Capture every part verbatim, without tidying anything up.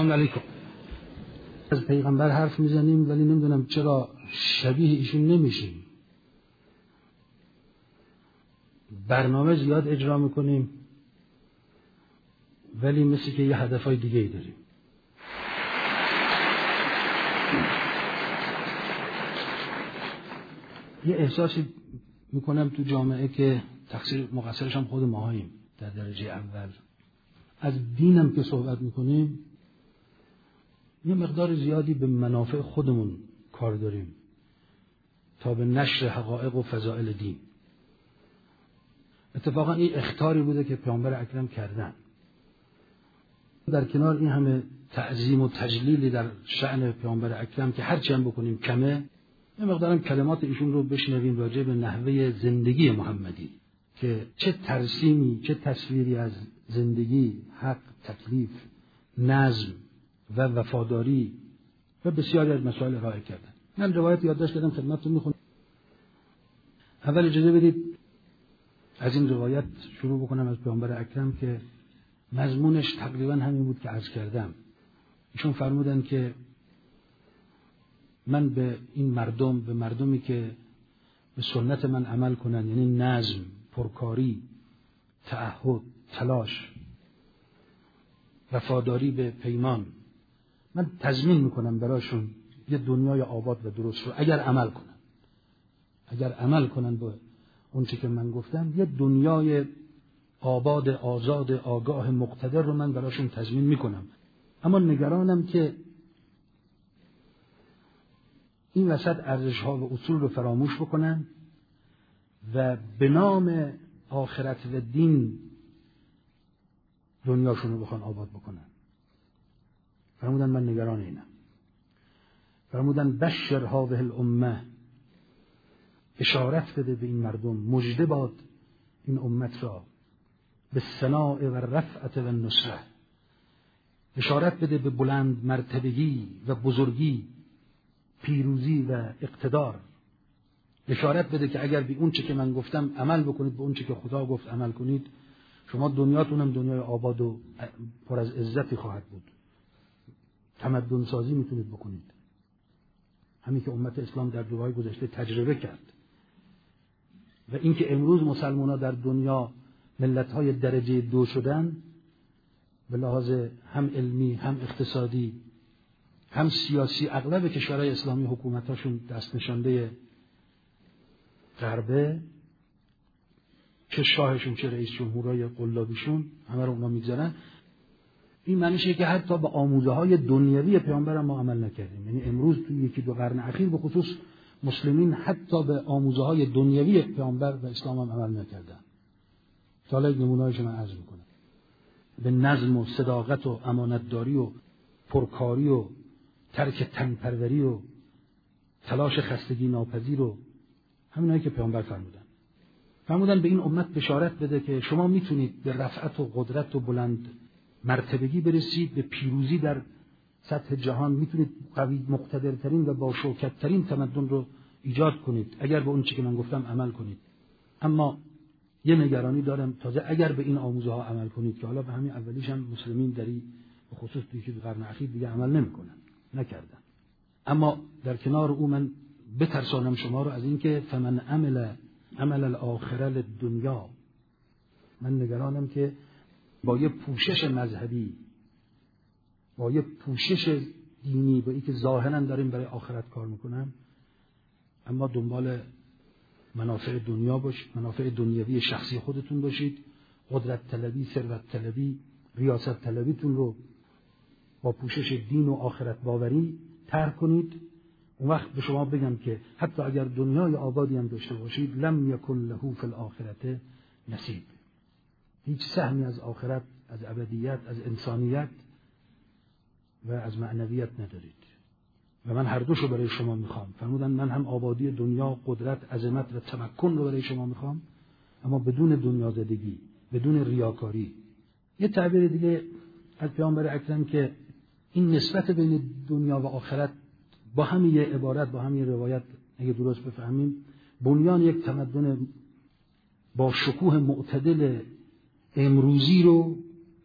سلام علیکم. از پیغمبر حرف میزنیم ولی نمیدونم چرا شبیه ایشون نمیشیم. برنامه زیاد اجرا میکنیم ولی مثل که یه هدفهای دیگه ای داریم. یه احساسی میکنم تو جامعه که تقصیر مقصرش هم خود ماهاییم در درجه اول. از دینم که صحبت میکنیم یه مقدار زیادی به منافع خودمون کار داریم تا به نشر حقایق و فضائل دین. اتفاقا این اخطاری بوده که پیامبر اکرم کردن. در کنار این همه تعظیم و تجلیلی در شأن پیامبر اکرم که هر چی هم بکنیم کمه، یه مقدارم کلمات ایشون رو بشنویم راجع به نحوه زندگی محمدی که چه ترسیمی، چه تصویری از زندگی، حق، تکلیف، نظم و وفاداری و بسیاری از مسائل ارائه کردن. من روایت یادداشت کردم خدمتتون میخونم. اول اجازه بدید از این روایت شروع بکنم از پیامبر اکرم که مضمونش تقریبا همین بود که عرض کردم. ایشون فرمودن که من به این مردم، به مردمی که به سنت من عمل کنن، یعنی نظم، پرکاری، تعهد، تلاش، وفاداری به پیمان، من تضمین میکنم براشون یه دنیای آباد و درست رو اگر عمل کنن. اگر عمل کنن به اون چی که من گفتم، یه دنیای آباد، آزاد، آگاه، مقتدر رو من براشون تضمین میکنم. اما نگرانم که این وسط ارزش‌ها و اصول رو فراموش بکنن و به نام آخرت و دین دنیاشون رو بخوان آباد بکنن. فرمودن من نگران اینم. فرمودن بشر هذه الامه، اشارت بده به این مردم، مژده باد این امت را به ثناء و رفعت و نصره، اشارت بده به بلند مرتبگی و بزرگی، پیروزی و اقتدار. اشارت بده که اگر به اون چه که من گفتم عمل بکنید، به اون چه که خدا گفت عمل کنید، شما دنیاتون هم دنیای آباد و پر از عزتی خواهد بود. تمدن سازی میتونید بکنید، همین که امت اسلام در دورهای گذشته تجربه کرد. و اینکه امروز مسلمان‌ها در دنیا ملت‌های درجه دو شدن، به لحاظ هم علمی، هم اقتصادی، هم سیاسی، اغلب کشورهای اسلامی حکومتاشون دست نشانده غربه، چه شاهشون چه رئیس جمهورای قلابیشون همه رو اونا میگذارن. این معنیشه که حتی به آموزه های دنیوی پیامبر ما عمل نکردیم. یعنی امروز توی یکی دو قرن اخیر به خصوص مسلمین حتی به آموزه های دنیوی پیامبر و اسلام هم عمل نکردن. حالا یک نمونه‌اش من عرض میکنم. به نظم و صداقت و امانتداری و پرکاری و ترک تنپروری و تلاش خستگی ناپذیر و همینایی که پیامبر فرمودن. فرمودن به این امت بشارت بده که شما میتونید به رفعت و قدرت و بلند مرتبگی برسید، به پیروزی در سطح جهان، میتونید قوی مقتدرترین و با شوکتترین تمدن رو ایجاد کنید اگر به اون چیزی که من گفتم عمل کنید. اما یه نگرانی دارم، تازه اگر به این آموزه ها عمل کنید که حالا به همین اولیش هم مسلمین دری به خصوص توی که قرن اخیر دیگه عمل نمیکنن، نکردن. اما در کنار او من بترسانم شما رو از اینکه فمن عمل عمل الاخره للدنیا، من نگرانم که با یه پوشش مذهبی، با یه پوشش دینی، با اینکه ظاهرا داریم برای آخرت کار میکنم، اما دنبال منافع دنیا باش، منافع دنیوی شخصی خودتون باشید، قدرت طلبی، ثروت طلبی، ریاست طلبیتون رو با پوشش دین و آخرت باوری ترک کنید. اون وقت به شما بگم که حتی اگر دنیای آبادی هم داشته باشید، لم یکن له فی الاخرة نصیب، هیچ سهمی از آخرت، از ابدیت، از انسانیت و از معنویت ندارید. و من هر دوشو برای شما میخوام. فرمودن من هم آبادی دنیا، قدرت، عظمت و تمکن رو برای شما میخوام، اما بدون دنیا زدگی، بدون ریاکاری. یه تعبیر دیگه از پیامبر اکرم که این نسبت بین دنیا و آخرت با همین یه عبارت، با همین روایت اگه درست بفهمیم، بنیان یک تمدن با شکوه معتدل امروزی رو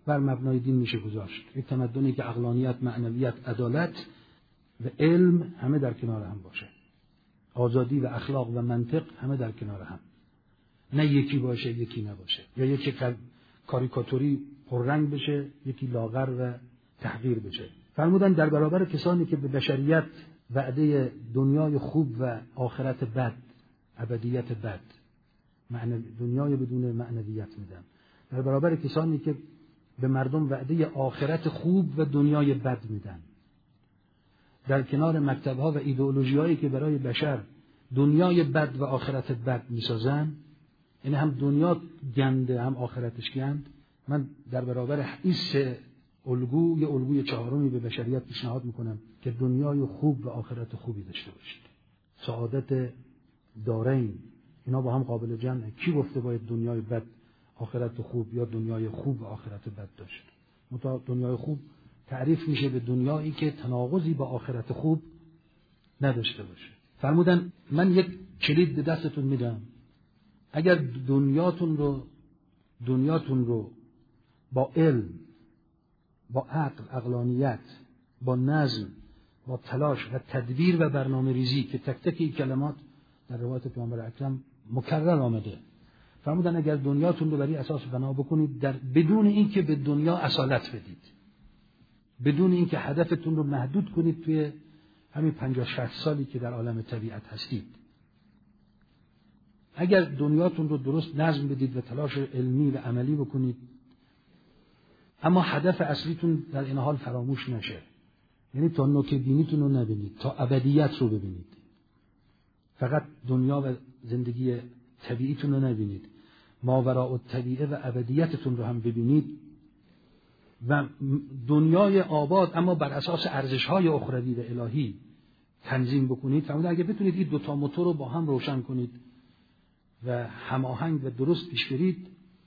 بر مبنای دین میشه گذاشت. یک تمدنی که عقلانیت، معنویت، عدالت و علم همه در کنار هم باشه. آزادی و اخلاق و منطق همه در کنار هم. نه یکی باشه یکی نباشه، یا یکی کاریکاتوری پررنگ بشه یکی لاغر و تحقیر بشه. فرمودن در برابر کسانی که به بشریت وعده دنیای خوب و آخرت بد، ابدیت بد، معنوی دنیای بدون معنویت میدن، در برابر کسانی که به مردم وعده آخرت خوب و دنیای بد میدن، در کنار مکتب‌ها و ایدئولوژی‌هایی که برای بشر دنیای بد و آخرت بد میسازن، یعنی هم دنیا گنده هم آخرتش گند، من در برابر این سه الگو یه الگوی چهارمی به بشریت پیشنهاد میکنم که دنیای خوب و آخرت خوبی داشته باشید. سعادت دارین اینا با هم قابل جمعه. کی گفته باید دنیای بد آخرت خوب یا دنیای خوب و آخرت بد داشت؟ متا دنیای خوب تعریف میشه به دنیایی که تناقضی با آخرت خوب نداشته باشه. فرمودن من یک کلید به دستتون میدم، اگر دنیاتون رو دنیاتون رو با علم، با عقل، عقلانیت، با نظم، با تلاش و تدبیر و برنامه ریزی که تک تک این کلمات در روایت پیامبر اکرم مکرر آمده، فرمودن اگر دنیاتون رو بر این اساس بنا بکنید، در بدون اینکه به دنیا اصالت بدید، بدون اینکه هدفتون رو محدود کنید توی همین پنجاه شصت سالی که در عالم طبیعت هستید، اگر دنیاتون رو درست نظم بدید و تلاش علمی و عملی بکنید، اما هدف اصلیتون در این حال فراموش نشه، یعنی تا نوک بینیتون رو نبینید، تا ابدیت رو ببینید، فقط دنیا و زندگی طبیعیتون رو نبینید، ماوراء الطبیعه و ابدیتتون رو هم ببینید و دنیای آباد اما بر اساس ارزش‌های اخروی و الهی تنظیم بکنید. فرمودن اگه بتونید این دوتا موتور رو با هم روشن کنید و هماهنگ و درست پیش برید،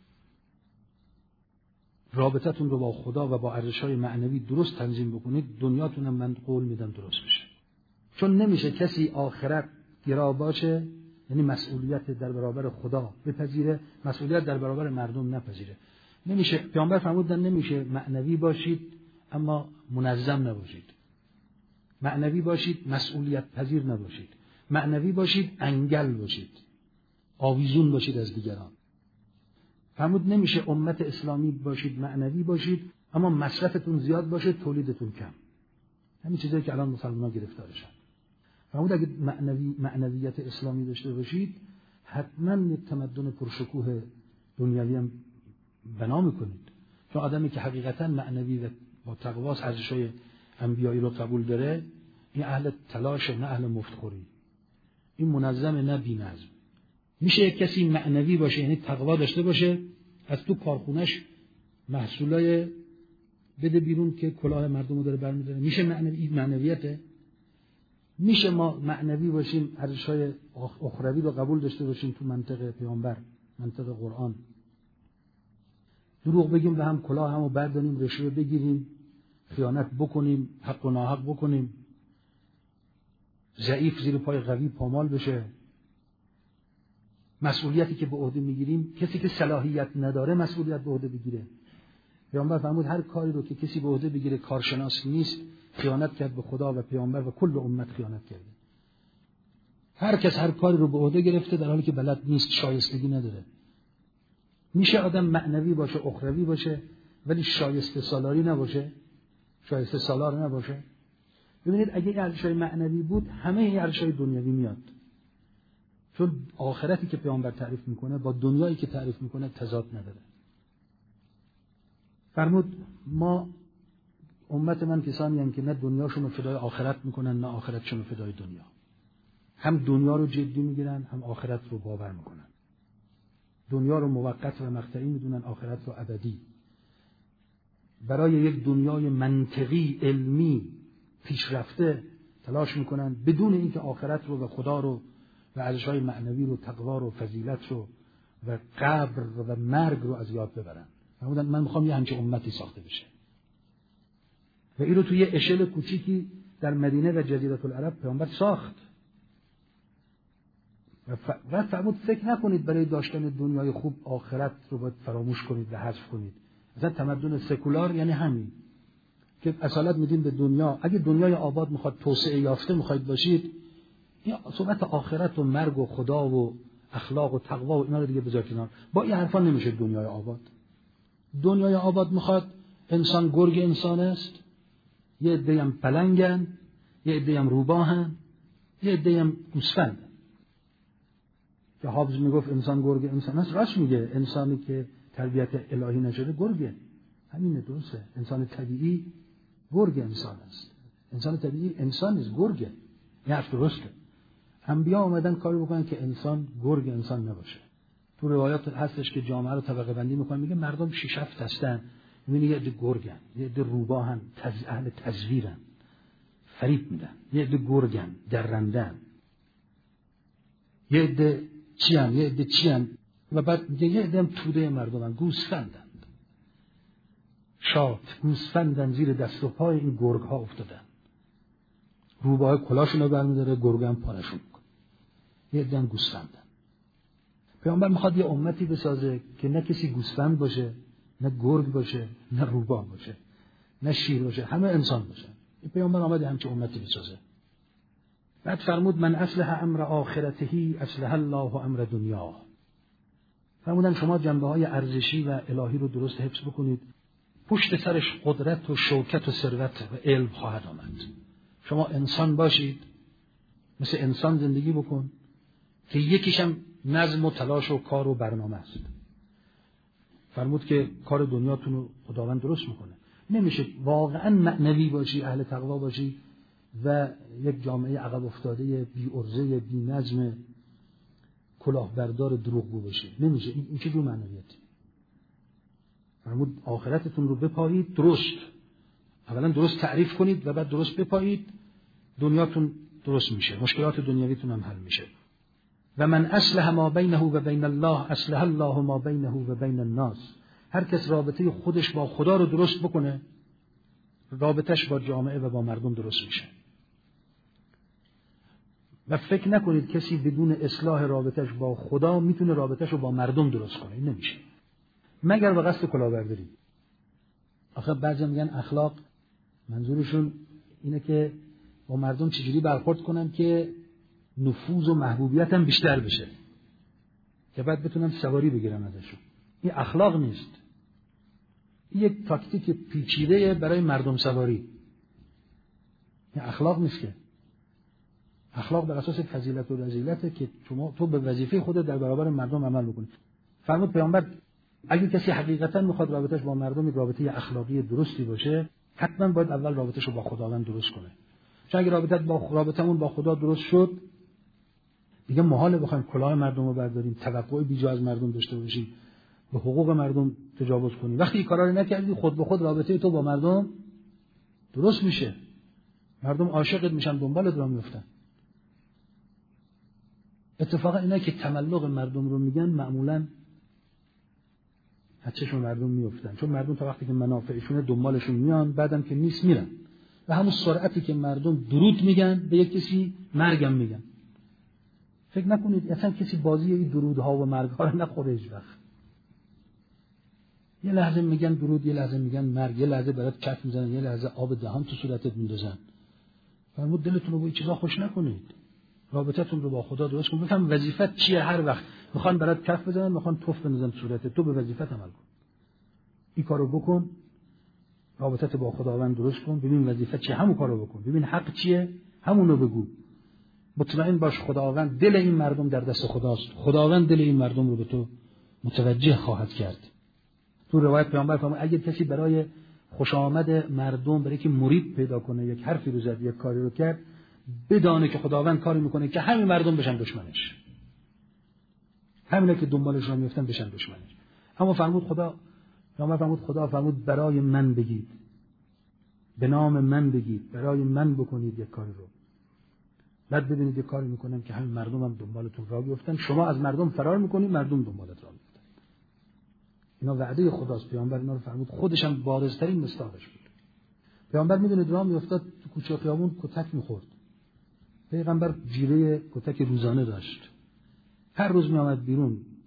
رابطتون رو با خدا و با ارزش‌های معنوی درست تنظیم بکنید، دنیاتون هم من قول میدم درست بشه. چون نمیشه کسی آخرت گرا باشه، یعنی مسئولیت در برابر خدا بپذیره، مسئولیت در برابر مردم نپذیره. نمیشه. پیامبر فرمودن نمیشه معنوی باشید اما منظم نباشید، معنوی باشید مسئولیت پذیر نباشید، معنوی باشید انگل باشید، آویزون باشید از دیگران. فرمود نمیشه امت اسلامی باشید معنوی باشید اما مصرفتون زیاد باشه تولیدتون کم. همین چیزایی که الان مسلمان‌ها گرفتارشن. فرمود اگه معنوی معنویت اسلامی داشته باشید حتما یک تمدن پرشکوه دنیوی هم بنا میکنید. چون آدمی که حقیقتا معنوی و با تقواس ارزش‌های انبیایی رو قبول داره، این اهل تلاش نه اهل مفتخوری، این منظم نه بی‌نظم. میشه یک کسی معنوی باشه یعنی تقوا داشته باشه، از تو کارخونش محصولای بده بیرون که کلاه مردم رو داره برمی‌داره، میشه معنوی معنویته؟ میشه ما معنوی باشیم ارزش‌های اخروی رو قبول داشته باشیم تو منطق پیامبر، منطق قرآن، دروغ بگیم به هم، کلاه همو برداریم، رشوه بگیریم، خیانت بکنیم، حق و ناحق بکنیم، ضعیف زیر پای قوی پامال بشه، مسئولیتی که به عهده میگیریم کسی که صلاحیت نداره مسئولیت به عهده بگیره. پیامبر فرمود هر کاری رو که کسی به عهده بگیره کارشناس نیست، خیانت کرد به خدا و پیامبر و کل امت خیانت کرده. هر کس هر کاری رو به عهده گرفته در حالی که بلد نیست، شایستگی نداره. میشه آدم معنوی باشه، اخروی باشه، ولی شایسته سالاری نباشه، شایسته سالار نباشه. ببینید اگه این ارزش‌های معنوی بود همه این ارزش‌های دنیوی میاد، چون آخرتی که پیامبر تعریف میکنه با دنیایی که تعریف میکنه تضاد نداره. فرمود ما امت من کسانی هستند که نه دنیاشون رو فدای آخرت میکنن نه آخرتشون رو فدای دنیا، هم دنیا رو جدی میگیرن هم آخرت رو باور میکنن. دنیا رو موقت و مقطعی میدونن، آخرت رو ابدی. برای یک دنیای منطقی علمی پیشرفته تلاش میکنن بدون اینکه آخرت رو و خدا رو و ارزش‌های معنوی رو، تقوا رو، فضیلت رو و قبر و مرگ رو از یاد ببرن. فرمودن من میخوام یه همچین امتی ساخته بشه و این رو توی اشل کوچیکی در مدینه و جزیره العرب پیامبر ساخت. و فرمود فکر نکنید برای داشتن دنیای خوب آخرت رو باید فراموش کنید و حذف کنید. مثلا تمدن سکولار یعنی همین که اصالت میدین به دنیا. اگه دنیای آباد میخواد توسعه یافته میخواید باشید، این صحبت آخرت و مرگ و خدا و اخلاق و تقوا و اینا رو دیگه بذار کنار. با این حرفا نمیشه دنیای آباد. دنیای آباد میخواد انسان گرگ انسان است، یه عده‌ای هم پلنگن، یه عده‌ای هم روباهن، یه عده‌ای هم گوسفندن. که هابز میگفت انسان گرگ انسان است، راست میگه. انسانی که تربیت الهی نشده گرگه. همینه، درسته. انسان طبیعی گرگ انسان است. انسان طبیعی انسان نیست، گرگه. این حرف درسته. انبیا اومدن کاری بکنن که انسان گرگ انسان نباشه. تو روایات هستش که جامعه رو طبقه بندی میکنن، میگه مردم شش هفت هستن، میبینی یه عده گرگن، یه عده روباهن، تز... اهل تزویرن، فریب میدن، یه عده گرگن، درندن، یه عده چیان، یه عده چیان، و بعد میگه یه عده هم توده مردمن، گوسفندن، شات گوسفندن، زیر دست و پای این گرگ ها افتادن. روباه کلاشون رو برمیداره، گرگ هم پارشون میکنه. یه عده هم گوسفندن. پیامبر میخواد یه امتی بسازه که نه کسی گوسفند باشه، نه گرگ باشه، نه روباه باشه، نه شیر باشه، همه انسان باشه. این پیامبر آمد همچین امتی بسازه. بعد فرمود من اصلح امر آخرته اصلح الله امر دنیا. فرمودن شما جنبه های ارزشی و الهی رو درست حفظ بکنید، پشت سرش قدرت و شوکت و ثروت و علم خواهد آمد. شما انسان باشید، مثل انسان زندگی بکن که یکیشم نظم و تلاش و کار و برنامه است. فرمود که کار دنیاتون رو خداوند درست میکنه. نمیشه واقعا معنوی باشی، اهل تقوا باشی و یک جامعه عقب افتاده بی ارزه، بی نظم، کلاهبردار دروغگو باشی. نمیشه. این چه جور معنویتی؟ فرمود آخرتتون رو بپایید درست. اولا درست تعریف کنید و بعد درست بپایید، دنیاتون درست میشه، مشکلات دنیویتون هم حل میشه. و من اصلح ما بینه و بین الله اصلح الله ما بینه و بین الناس. هر کس رابطه خودش با خدا رو درست بکنه، رابطش با جامعه و با مردم درست میشه. و فکر نکنید کسی بدون اصلاح رابطش با خدا میتونه رابطش رو با مردم درست کنه. این نمیشه، مگر به قصد کلاهبرداری. آخه بعضی میگن اخلاق منظورشون اینه که با مردم چجوری برخورد کنن که نفوذ و محبوبیت هم بیشتر بشه، که بعد بتونن سواری بگیرن ازشون. این اخلاق نیست. این یک تاکتیک پیچیده برای مردم سواری. این اخلاق نیست. که اخلاق بر اساس فضیلت و رذیلته که شما تو به وظیفه خودت در برابر مردم عمل بکنی. فرمود پیامبر اگه کسی حقیقتا میخواد رابطش با مردم یک رابطه اخلاقی درستی باشه، حتما باید اول رابطش رو با خداوند درست کنه. چون اگه رابطت با رابطمون با خدا درست شد، دیگه محاله بخوایم کلاه مردم رو برداریم، توقع بیجا از مردم داشته باشیم، به حقوق مردم تجاوز کنیم. وقتی این کارا رو نکردی، خود به خود رابطه تو با مردم درست میشه. مردم عاشقت میشن، دنبالت راه میافتن. اتفاقا اینا که تملق مردم رو میگن معمولاً از چشم مردم میافتن، چون مردم تا وقتی که منافعشون دنبالشون میان، بعدم که نیست میرن. و همون سرعتی که مردم درود میگن به یک کسی، مرگم میگن. فکر نکنید اصلا کسی بازی این درودها و مرگها رو نخوره هیچ وقت. یه لحظه میگن درود، یه لحظه میگن مرگ، یه لحظه برات کف میزنن، یه لحظه آب دهان تو صورتت میندازن. فرمود دلتون رو با این چیزا خوش نکنید. رابطتون رو با خدا درست کن. بفهم وظیفت چیه. هر وقت میخوان برات کف بزنن، میخوان توف بندازن صورتت، تو به وظیفت عمل کن. این کارو بکن، رابطت با خداوند درست کن، ببین وظیفت چیه، همون کارو بکن. ببین حق چیه، همونو بگو. مطمئن باش خداوند دل این مردم در دست خداست. خداوند دل این مردم رو به تو متوجه خواهد کرد. تو روایت پیامبر فرمود اگر کسی برای خوش آمد مردم، برای که مرید پیدا کنه، یک حرفی رو زد، یک کاری رو کرد، بدانه که خداوند کاری میکنه که همین مردم بشن دشمنش، همینا که دنبالش رو میفتن بشن دشمنش. اما فرمود خدا پیامبر فرمود خدا فرمود برای من بگید، به نام من بگید، برای من بکنید یک کاری رو. بعد ببینید یک کاری میکنم که همین مردم هم دنبالتون راه بیفتن. شما از مردم فرار میکنید، مردم دنبالت راه میفتن. اینا وعده خداست. پیامبر اینا رو فرمود، خودش هم بارزترین مصداقش بود. پیامبر میدونه راه میافتاد، تو کوچه خیابون کتک میخورد. پیغمبر جیره کتک روزانه داشت. هر روز می آمد بیرون،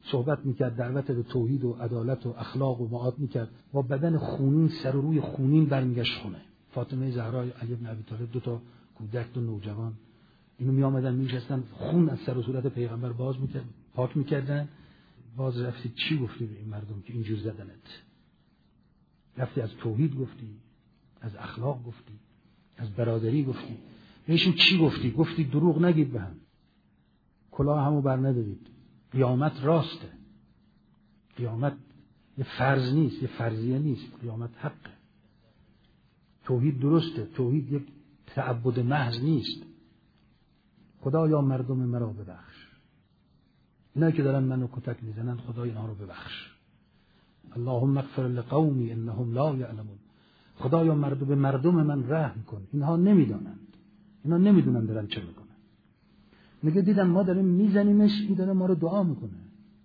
صحبت میکرد، دعوت به توحید و عدالت و اخلاق و معاد میکرد، با بدن خونین، سر و روی خونین برمیگشت خونه. فاطمه زهرا، علی بن ابی طالب، دو تا کودک، دو نوجوان، اینو می آمدن میشستن، خون از سر و صورت پیغمبر باز میکرد، پاک میکردن. باز رفتی چی گفتی به این مردم که اینجور زدنت؟ رفتی از توحید گفتی، از اخلاق گفتی، از برادری گفتی. بهشون چی گفتی؟ گفتی دروغ نگید به هم، کلاه همو بر ندارید، قیامت راسته، قیامت یه فرض نیست، یه فرضیه نیست، قیامت حقه، توحید درسته، توحید یک تعبد محض نیست. خدایا مردم مرا ببخش، اینا که دارن منو کتک میزنن خدا اینا رو ببخش. اللهم اغفر لقومی انهم لا یعلمون. خدایا مردم به مردم من رحم کن، اینها نمیدانند، اینا نمیدونن دارن چه میکنن. میگه دیدن ما داریم میزنیمش، این داره ما رو دعا میکنه،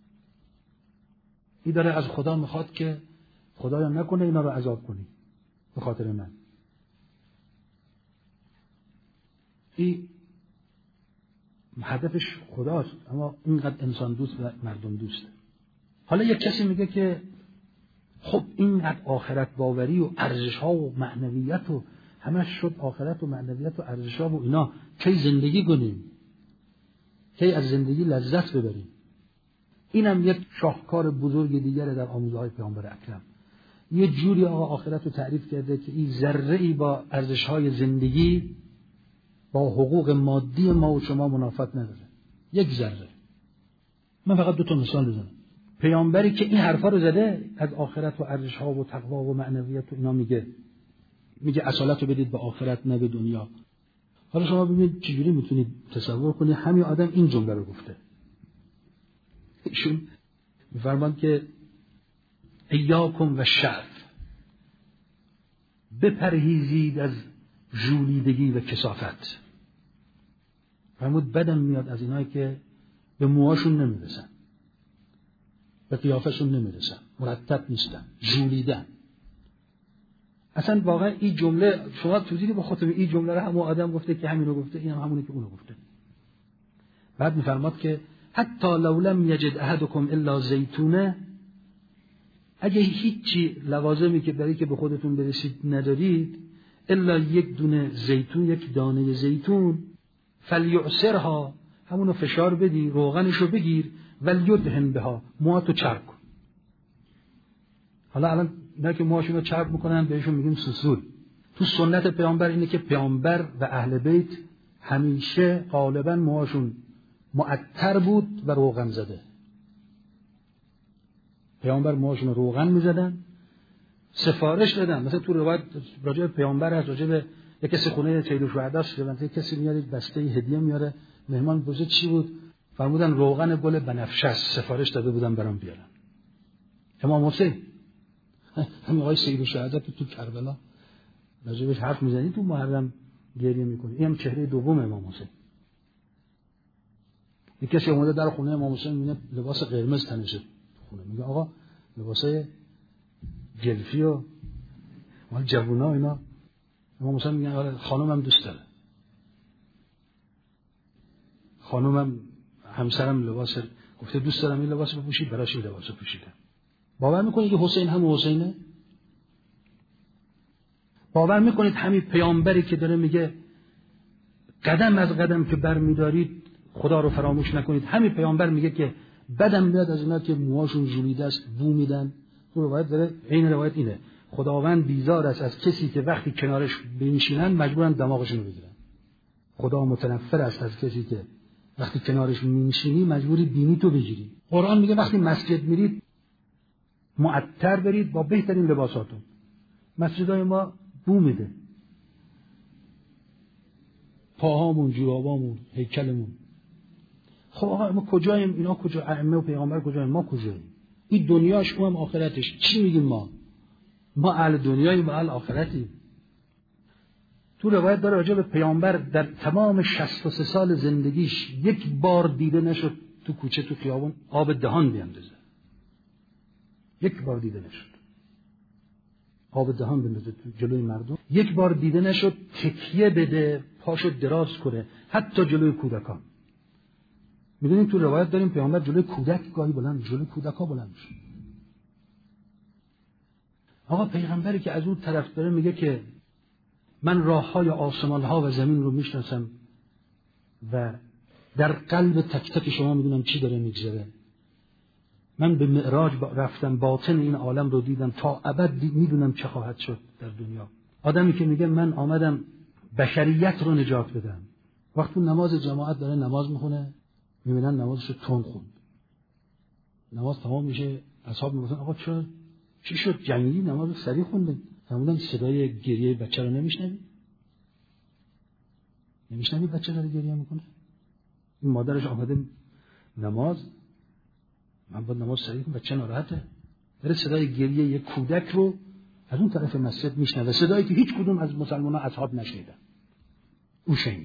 این داره از خدا میخواد که خدایا نکنه اینا رو عذاب کنی به خاطر من. این هدفش خداست، اما اینقدر انسان دوست و مردم دوسته. حالا یک کسی میگه که خب اینقدر آخرت باوری و ارزش ها و معنویت و همش شد آخرت و معنویت و ارزش ها و اینا، کی زندگی کنیم، کی از زندگی لذت ببریم؟ اینم یک شاهکار بزرگ دیگره در آموزه های پیامبر اکرم. یه جوری آقا آخرت رو تعریف کرده که این ذره ای با ارزش های زندگی، با حقوق مادی ما و شما منافات نداره، یک ذره. من فقط دو تا مثال بزنم. پیامبری که این حرفا رو زده از آخرت و ارزش ها و تقوا و معنویت و اینا، میگه میگه اصالت رو بدید به آخرت نه به دنیا. حالا شما ببینید چجوری میتونید تصور کنید همین آدم این جمله رو گفته. ایشون میفرمان که ایاکم و شعف، بپرهیزید از ژولیدگی و کثافت. فرمود بدم میاد از اینایی که به موهاشون نمیرسن، به قیافشون نمیرسن، مرتب نیستن، ژولیدن. اصلا واقعا این جمله شما توضیحی با خودتون این جمله رو همون آدم گفته که همین رو گفته، این هم همونه که اونو گفته. بعد میفرماد که حتی لو لم یجد احدکم الا زیتونه، اگه هیچی لوازمی که برای که به خودتون برسید ندارید الا یک دونه زیتون، یک دانه زیتون، فلیعصرها، همونو فشار بدی، روغنشو بگیر، ولیدهن بها، موهاتو چرب کن. حالا الان اینا که موهاشون رو چرب میکنن بهشون میگیم سوسول. تو سنت پیامبر اینه که پیامبر و اهل بیت همیشه غالبا موهاشون معطر بود و روغن زده. پیامبر موهاشون رو روغن میزدن، سفارش دادن. مثلا تو روایت راجع به پیامبر هست، راجع به یک کسی خونه سید الشهدا شده، یک کسی میاد بسته هدیه میاره، مهمان بزرگ چی بود؟ فرمودن روغن گل بنفشه، سفارش داده بودن برام بیارن. امام حسین، همین آقای سید الشهدا تو کربلا راجعش حرف میزنی، تو محرم گریه میکنی. این هم چهره دوم امام حسین. یک کسی اومده در خونه امام حسین میبینه لباس قرمز تنشه خونه، میگه آقا لباس جلفی و مال جوونا اینا. امام حسین میگه آره خانومم دوست داره، خانومم همسرم لباس گفته دوست دارم این لباس بپوشید، براش این لباس پوشیدم. باور میکنید که حسین هم حسینه؟ باور میکنید همین پیامبری که داره میگه قدم از قدم که برمیدارید خدا رو فراموش نکنید، همین پیامبر میگه که بدم میاد از اینا که موهاشون ژولیده است بو میدن. تو روایت داره، این روایت اینه، خداوند بیزار است از کسی که وقتی کنارش بنشینن مجبورن دماغشون رو بگیرن. خدا متنفر است از کسی که وقتی کنارش میشینی مجبوری بینی تو بگیری. قرآن میگه وقتی مسجد میرید معطر برید با بهترین لباساتون. مسجدای ما بو میده، پاهامون، جورابامون، هیکلمون. خب آقا ما کجاییم؟ اینا کجا؟ ائمه و پیغمبر کجاییم؟ ما کجاییم؟ این دنیاش اونم آخرتش. چی میگیم ما؟ ما اهل دنیاییم و اهل آخرتیم. تو روایت داره راجع به پیامبر در تمام شصت و سه سال زندگیش یک بار دیده نشد تو کوچه تو خیابون آب دهان بیندازه. یک بار دیده نشد آب دهان بندازه تو جلوی مردم. یک بار دیده نشد تکیه بده، پاشو دراز کنه، حتی جلوی کودکان. میدونیم تو روایت داریم پیامبر جلوی کودک گاهی بلند، جلوی کودک‌ها بلند میشه. آقا پیغمبری که از اون طرف داره میگه که من راه‌های آسمان‌ها و زمین رو میشناسم و در قلب تک تک شما میدونم چی داره میگذره. من به معراج رفتم، باطن این عالم رو دیدم، تا ابد میدونم چه خواهد شد در دنیا. آدمی که میگه من آمدم بشریت رو نجات بدم، وقتی نماز جماعت داره نماز میخونه میبینن نمازش رو تند خوند، نماز تمام میشه اصحاب میگفتن آقا چرا چی شد؟ جنگی نماز رو سریع خونده. فرمودن صدای گریه بچه رو نمیشنوی؟ نمیشنوی بچه داره گریه میکنه؟ این مادرش آمده نماز، من باید نماز سریع کنم، بچه ناراحته، داره صدای گریه یک کودک رو از اون طرف مسجد میشنوه، صدایی که هیچ کدوم از مسلمان‌ها اصحاب نشنیدن، او شنید.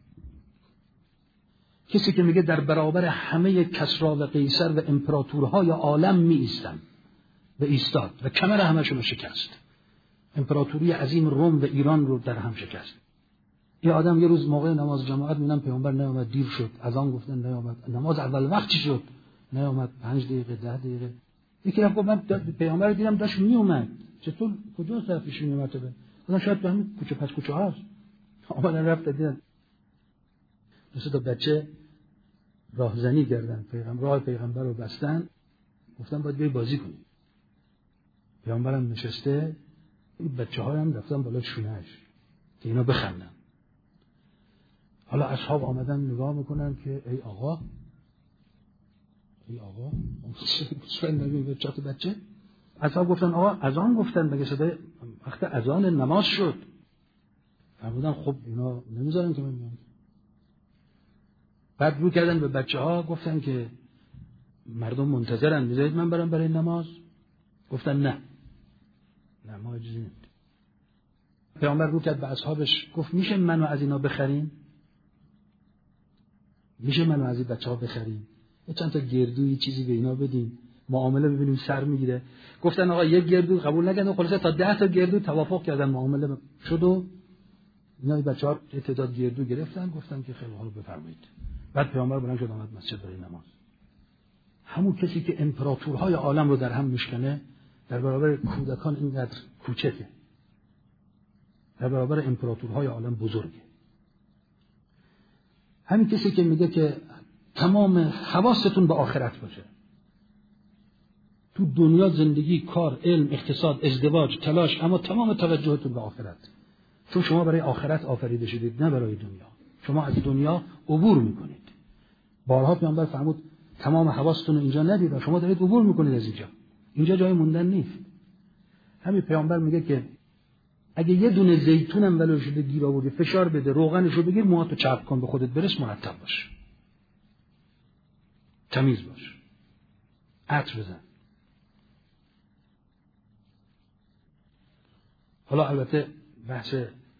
کسی که میگه در برابر همه کسری و قیصر و امپراتورهای عالم می ایستم و ایستاد و کمر همشون رو شکست، امپراتوری عظیم روم و ایران رو در هم شکست. یه آدم یه روز موقع نماز جماعت میبینم پیامبر نیامد، دیر شد، اذان گفتن نیامد، نماز اول وقت چی شد نیامد، پنج دقیقه ده دقیقه. یکی رفت گفت من پیامبر رو دیدم داشت میومد، چطور کجا طرفش میومد؟ گفتم شاید تو همین کوچه پس کوچه هاست. آمدن رفت دیدن مثل تا بچه راهزنی کردن، پیغمبر راه پیغمبر رو بستن، گفتن باید بیای بازی کنی. پیامبرم نشسته، این بچه‌ها هم رفتن بالا شونه‌اش که اینا بخندن. حالا اصحاب آمدن نگاه میکنن که ای آقا، ای آقا چه نمی‌بینی چات بچه؟ اصحاب گفتن آقا اذان گفتن، مگه صدای وقت اذان نماز شد. فرمودن خب اینا نمیذارن که من بیام. بعد رو کردن به بچه‌ها گفتن که مردم منتظرن، میذارید من برم برای نماز؟ گفتن نه نه ما اجازه نمیدیم. پیامبر رو کرد به اصحابش گفت میشه منو از اینا بخرین؟ میشه منو از این بچه‌ها بخرین؟ یه چند تا گردوی چیزی به اینا بدیم، معامله ببینیم سر میگیره. گفتن آقا یک گردو قبول نکردن، خلاص تا ده تا گردو توافق کردن، معامله شد و اینا بچه‌ها تعداد گردو گرفتن، گفتن که خیلی حالا بفرمایید. بعد پیامبر بلند شد اومد مسجد برای نماز. همون کسی که امپراتورهای عالم رو در هم میشکنه در برابر کودکان اینقدر کوچکه، در برابر امپراتورهای عالم بزرگه. همین کسی که میگه که تمام حواستون به آخرت باشه، تو دنیا زندگی، کار، علم، اقتصاد، ازدواج، تلاش، اما تمام توجهتون به آخرت، چون شما برای آخرت آفریده شدید نه برای دنیا. شما از دنیا عبور میکنید. بارها پیامبر فرمود تمام حواستون اینجا ندید، شما دارید عبور میکنید از اینجا، اینجا جای موندن نیست. همین پیامبر میگه که اگه یه دونه زیتون هم ولو شده گیر آوردی فشار بده، روغنشو بگیر، موهاتو چرب کن، به خودت برس، مرتب باش، تمیز باش، عطر بزن. حالا البته بحث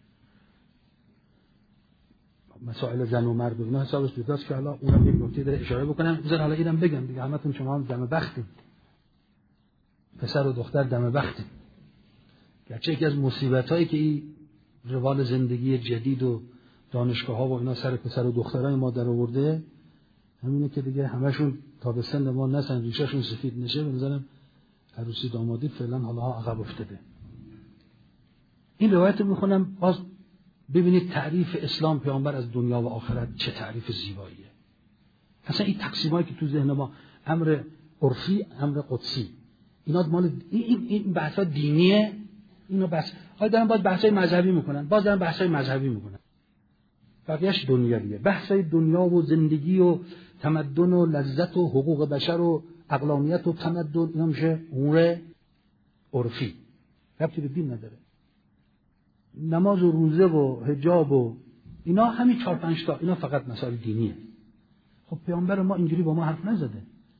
مسائل زن و مرد و اینا حسابش جداست که حالا اونم یک نکته داره اشاره بکنم. بذار حالا اینم بگم دیگه، همتون شما هم دم بختید، پسر و دختر دم بختید. گرچه یکی از مصیبتایی که این روال زندگی جدید و دانشگاه ها و اینا سر پسر و دخترای ما در آورده همینه که دیگه همشون تا به سن ما نسن، ریشه‌شون سفید نشه، به نظرم عروسی دامادی فعلا حالا ها عقب افتاده. این روایت رو میخونم باز ببینید تعریف اسلام پیامبر از دنیا و آخرت چه تعریف زیباییه. اصلا این تقسیمایی که تو ذهن ما، امر عرفی، امر قدسی، اینا مال این این بحثا دینیه، اینا بس های دارن باز بحثای مذهبی میکنن، باز دارن بحثای مذهبی میکنن، بقیه‌اش دنیویه. بحثای دنیا و زندگی و تمدن و لذت و حقوق بشر و عقلانیت و تمدن، اینا میشه امور عرفی، ربطی به دین نداره. نماز و روزه و حجاب و اینا همین چهار پنج تا، اینا فقط مسائل دینیه. خب پیامبر ما اینجوری با ما حرف نزده.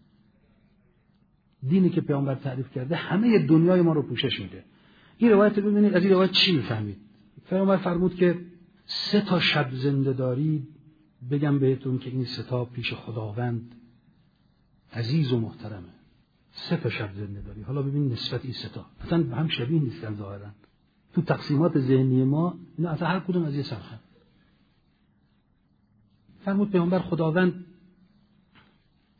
دینی که پیامبر تعریف کرده همه دنیای ما رو پوشش میده. این روایت رو ببینید، از این روایت چی میفهمید؟ پیامبر فرمود که سه تا شب زنده دارید، بگم بهتون که این سه تا پیش خداوند عزیز و محترمه. سه تا شب زنده داری. حالا ببین نسبت این سه تا اصلا به هم شبیه نیستن ظاهرا. تو تقسیمات ذهنی ما اینا اصلا هر کدوم از یه سرخن. فرمود پیامبر خداوند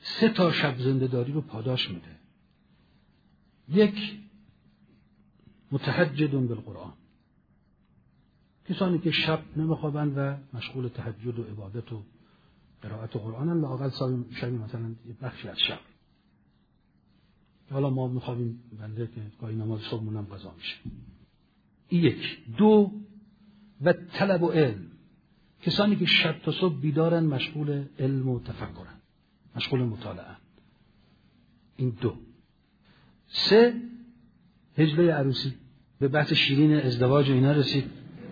سه تا شب زنده‌داری رو پاداش میده. یک، متهجدون بالقرآن، کسانی که شب نمیخوابند و مشغول تهجد و عبادت و قرائت قرآن، لااقل شبی مثلا یه بخشی از شب. حالا ما میخوابیم بنده که گاهی نماز صبحمون هم قضا میشه. این یک. دو، و طلب و علم، کسانی که شب تا صبح بیدارن، مشغول علم و تفکرن، مشغول مطالعه. این دو. سه، هجله عروسی. به بحث شیرین ازدواج و اینا رسید.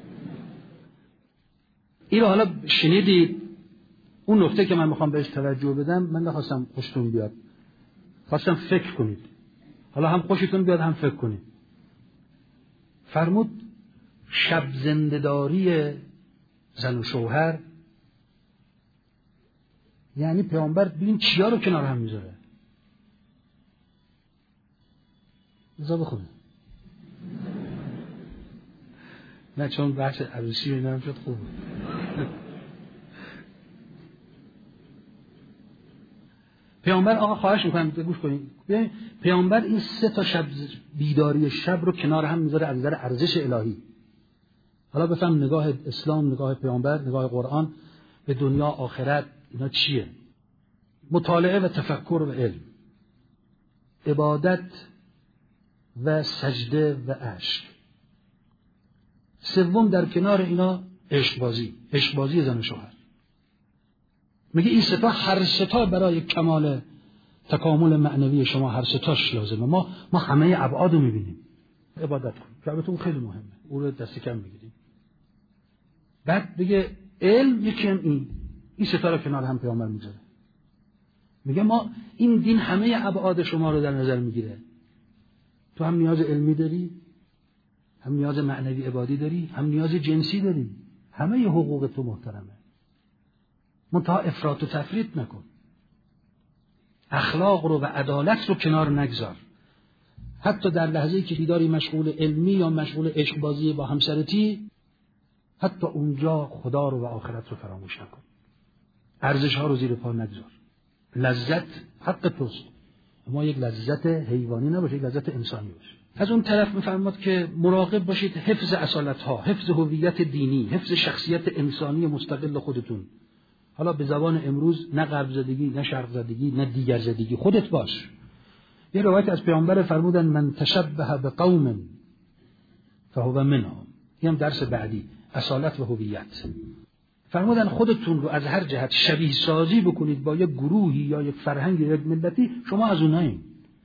این رو حالا شنیدید. اون نکته که من میخوام بهش توجه بدم، من نخواستم خوشتون بیاد، خواستم فکر کنید. حالا هم خوشتون بیاد هم فکر کنید. فرمود شب زنده‌داری زن و شوهر، یعنی پیامبر ببین چیا رو کنار هم میذاره. بذار بخونه. نه چون بحث عروسی و اینا هم شد خوب. پیامبر آقا خواهش میکنم گوش کنید. پیامبر این سه تا شب بیداری شب رو کنار هم میذاره از نظر ارزش الهی. حالا بفهم نگاه اسلام، نگاه پیامبر، نگاه قرآن به دنیا آخرت اینا چیه؟ مطالعه و تفکر و علم، عبادت و سجده و اشک. سوم در کنار اینا عشق بازی، عشق بازی زن و شوهر. میگه این سه تا هر سه تا برای کمال تکامل معنوی شما هر سه تاش لازمه. ما ما همه ابعاد رو میبینیم. عبادت کنیم که البته اون خیلی مهمه، اون رو دست کم میگیریم. بعد دیگه علم، یکی هم این این سه تا رو کنار هم پیامبر میذاره. میگه ما این دین همه ابعاد شما رو در نظر میگیره. تو هم نیاز علمی داری، هم نیاز معنوی عبادی داری، هم نیاز جنسی داری. همه ی حقوق تو محترمه. منتها افراط و تفریط نکن. اخلاق رو و عدالت رو کنار نگذار. حتی در لحظه‌ای که داری مشغول علمی یا مشغول عشق بازی با همسرتی، حتی اونجا خدا رو و آخرت رو فراموش نکن. ارزش ها رو زیر پا نگذار. لذت حق توست، اما یک لذت حیوانی نباشه، یک لذت انسانی باشه. از اون طرف می‌فرماد که مراقب باشید حفظ اصالت ها، حفظ هویت دینی، حفظ شخصیت انسانی مستقل خودتون. حالا به زبان امروز نه غرب زدگی، نه شرق زدگی، نه دیگر زدگی، خودت باش. یه روایت از پیامبر فرمودن من تشبه بقوم فهو منهم. این هم درس بعدی، اصالت و هویت. فرمودن خودتون رو از هر جهت شبیه سازی بکنید با یک گروهی یا یک فرهنگ یا یک ملتی، شما از اونایین.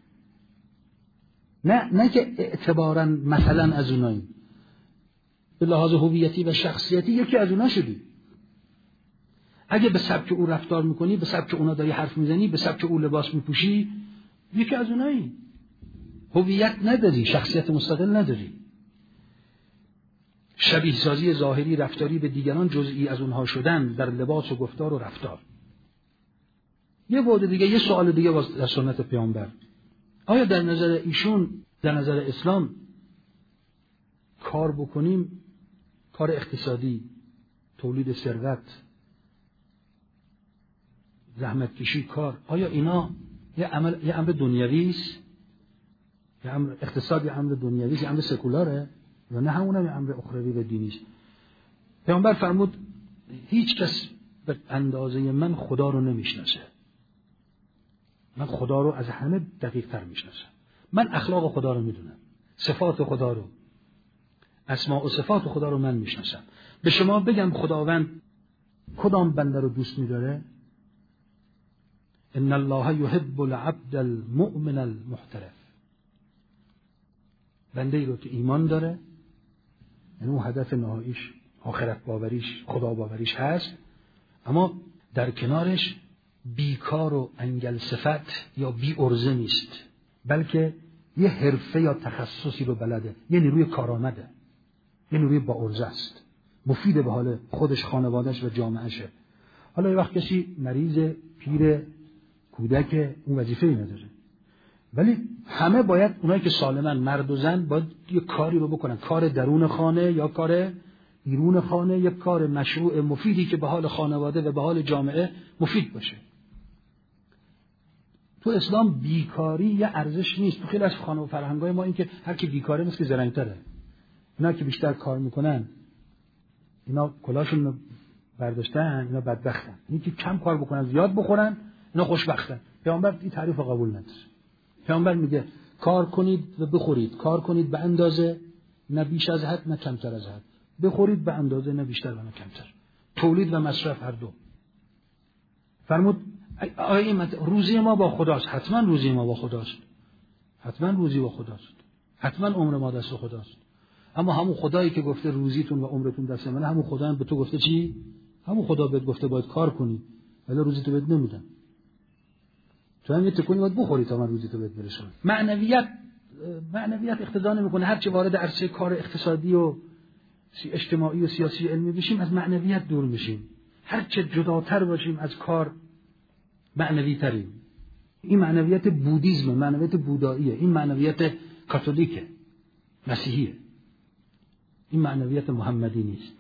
نه نه که اعتباراً مثلا از اونایین، به لحاظ هویتی و شخصیتی یکی از اونا شدی. اگه به سبک او رفتار میکنی، به سبک اونا داری حرف میزنی، به سبک او لباس میپوشی، یکی از اونایی. هویت نداری، شخصیت مستقل نداری. شبیه سازی ظاهری رفتاری به دیگران جزئی از اونها شدن در لباس و گفتار و رفتار. یه بعد دیگه، یه سوال دیگه باز در سنت پیامبر. آیا در نظر ایشون، در نظر اسلام، کار بکنیم، کار اقتصادی، تولید ثروت، زحمت کشی، کار، آیا اینا یه عمل، یه امر دنیوی است؟ یه امر اقتصاد، یه امر دنیوی است، یه امر سکولاره؟ یا نه همون هم یه امر اخروی و دینی است؟ پیامبر فرمود هیچ کس به اندازه من خدا رو نمیشناسه. من خدا رو از همه دقیق تر میشناسم. من اخلاق خدا رو میدونم، صفات خدا رو، اسماء و صفات خدا رو من میشناسم. به شما بگم خداوند کدام بنده رو دوست میداره؟ ان الله یحب العبد المؤمن المحترف. بنده ای رو که ایمان داره، یعنی اون هدف نهاییش آخرت باوریش، خدا باوریش هست، اما در کنارش بیکار و انگل صفت یا بی ارزه نیست، بلکه یه حرفه یا تخصصی رو بلده، یه نیروی کارآمده، یه نیروی با ارزه است، مفید به حال خودش، خانوادهش و جامعهشه. حالا یه وقت کسی مریض، پیر، کودک، اون وظیفه‌ای نداره، ولی همه باید، اونایی که سالمن، مرد و زن، باید یه کاری رو بکنن، کار درون خانه یا کار بیرون خانه، یک کار مشروع مفیدی که به حال خانواده و به حال جامعه مفید باشه. تو اسلام بیکاری یه ارزش نیست. تو خیلی از خانه و فرهنگای ما این که هر کی بیکاره مثل که زرنگ‌تره. اینا که بیشتر کار میکنن اینا کلاشون برداشتن، اینا بدبختن. این که کم کار بکنن زیاد بخورن اینا خوشبختن. پیامبر این تعریف رو قبول نداره. پیامبر میگه کار کنید و بخورید، کار کنید به اندازه، نه بیش از حد نه کمتر از حد. بخورید به اندازه، نه بیشتر و نه کمتر. تولید و مصرف هر دو. فرمود آیا روزی ما با خداست؟ حتما روزی ما با خداست. حتما روزی با خداست. حتما عمر ما دست خداست. اما همون خدایی که گفته روزیتون و عمرتون دست منه، همون خدا هم به تو گفته چی؟ همون خدا بهت گفته باید کار کنی، ولی روزیتو بهت نمیدن. تو هم یه تکونی باید بخوری تا من روزیتو بهت برسونم. معنویت معنویت اقتضا نمیکنه هر چه وارد عرصه کار اقتصادی و اجتماعی و سیاسی و علمی بشیم از معنویت دور میشیم. هر چه جداتر باشیم از کار معنوی تریم. این معنویت بودیزم، معنویت بوداییه، این معنویت کاتولیکه، مسیحیه. این معنویت محمدی نیست.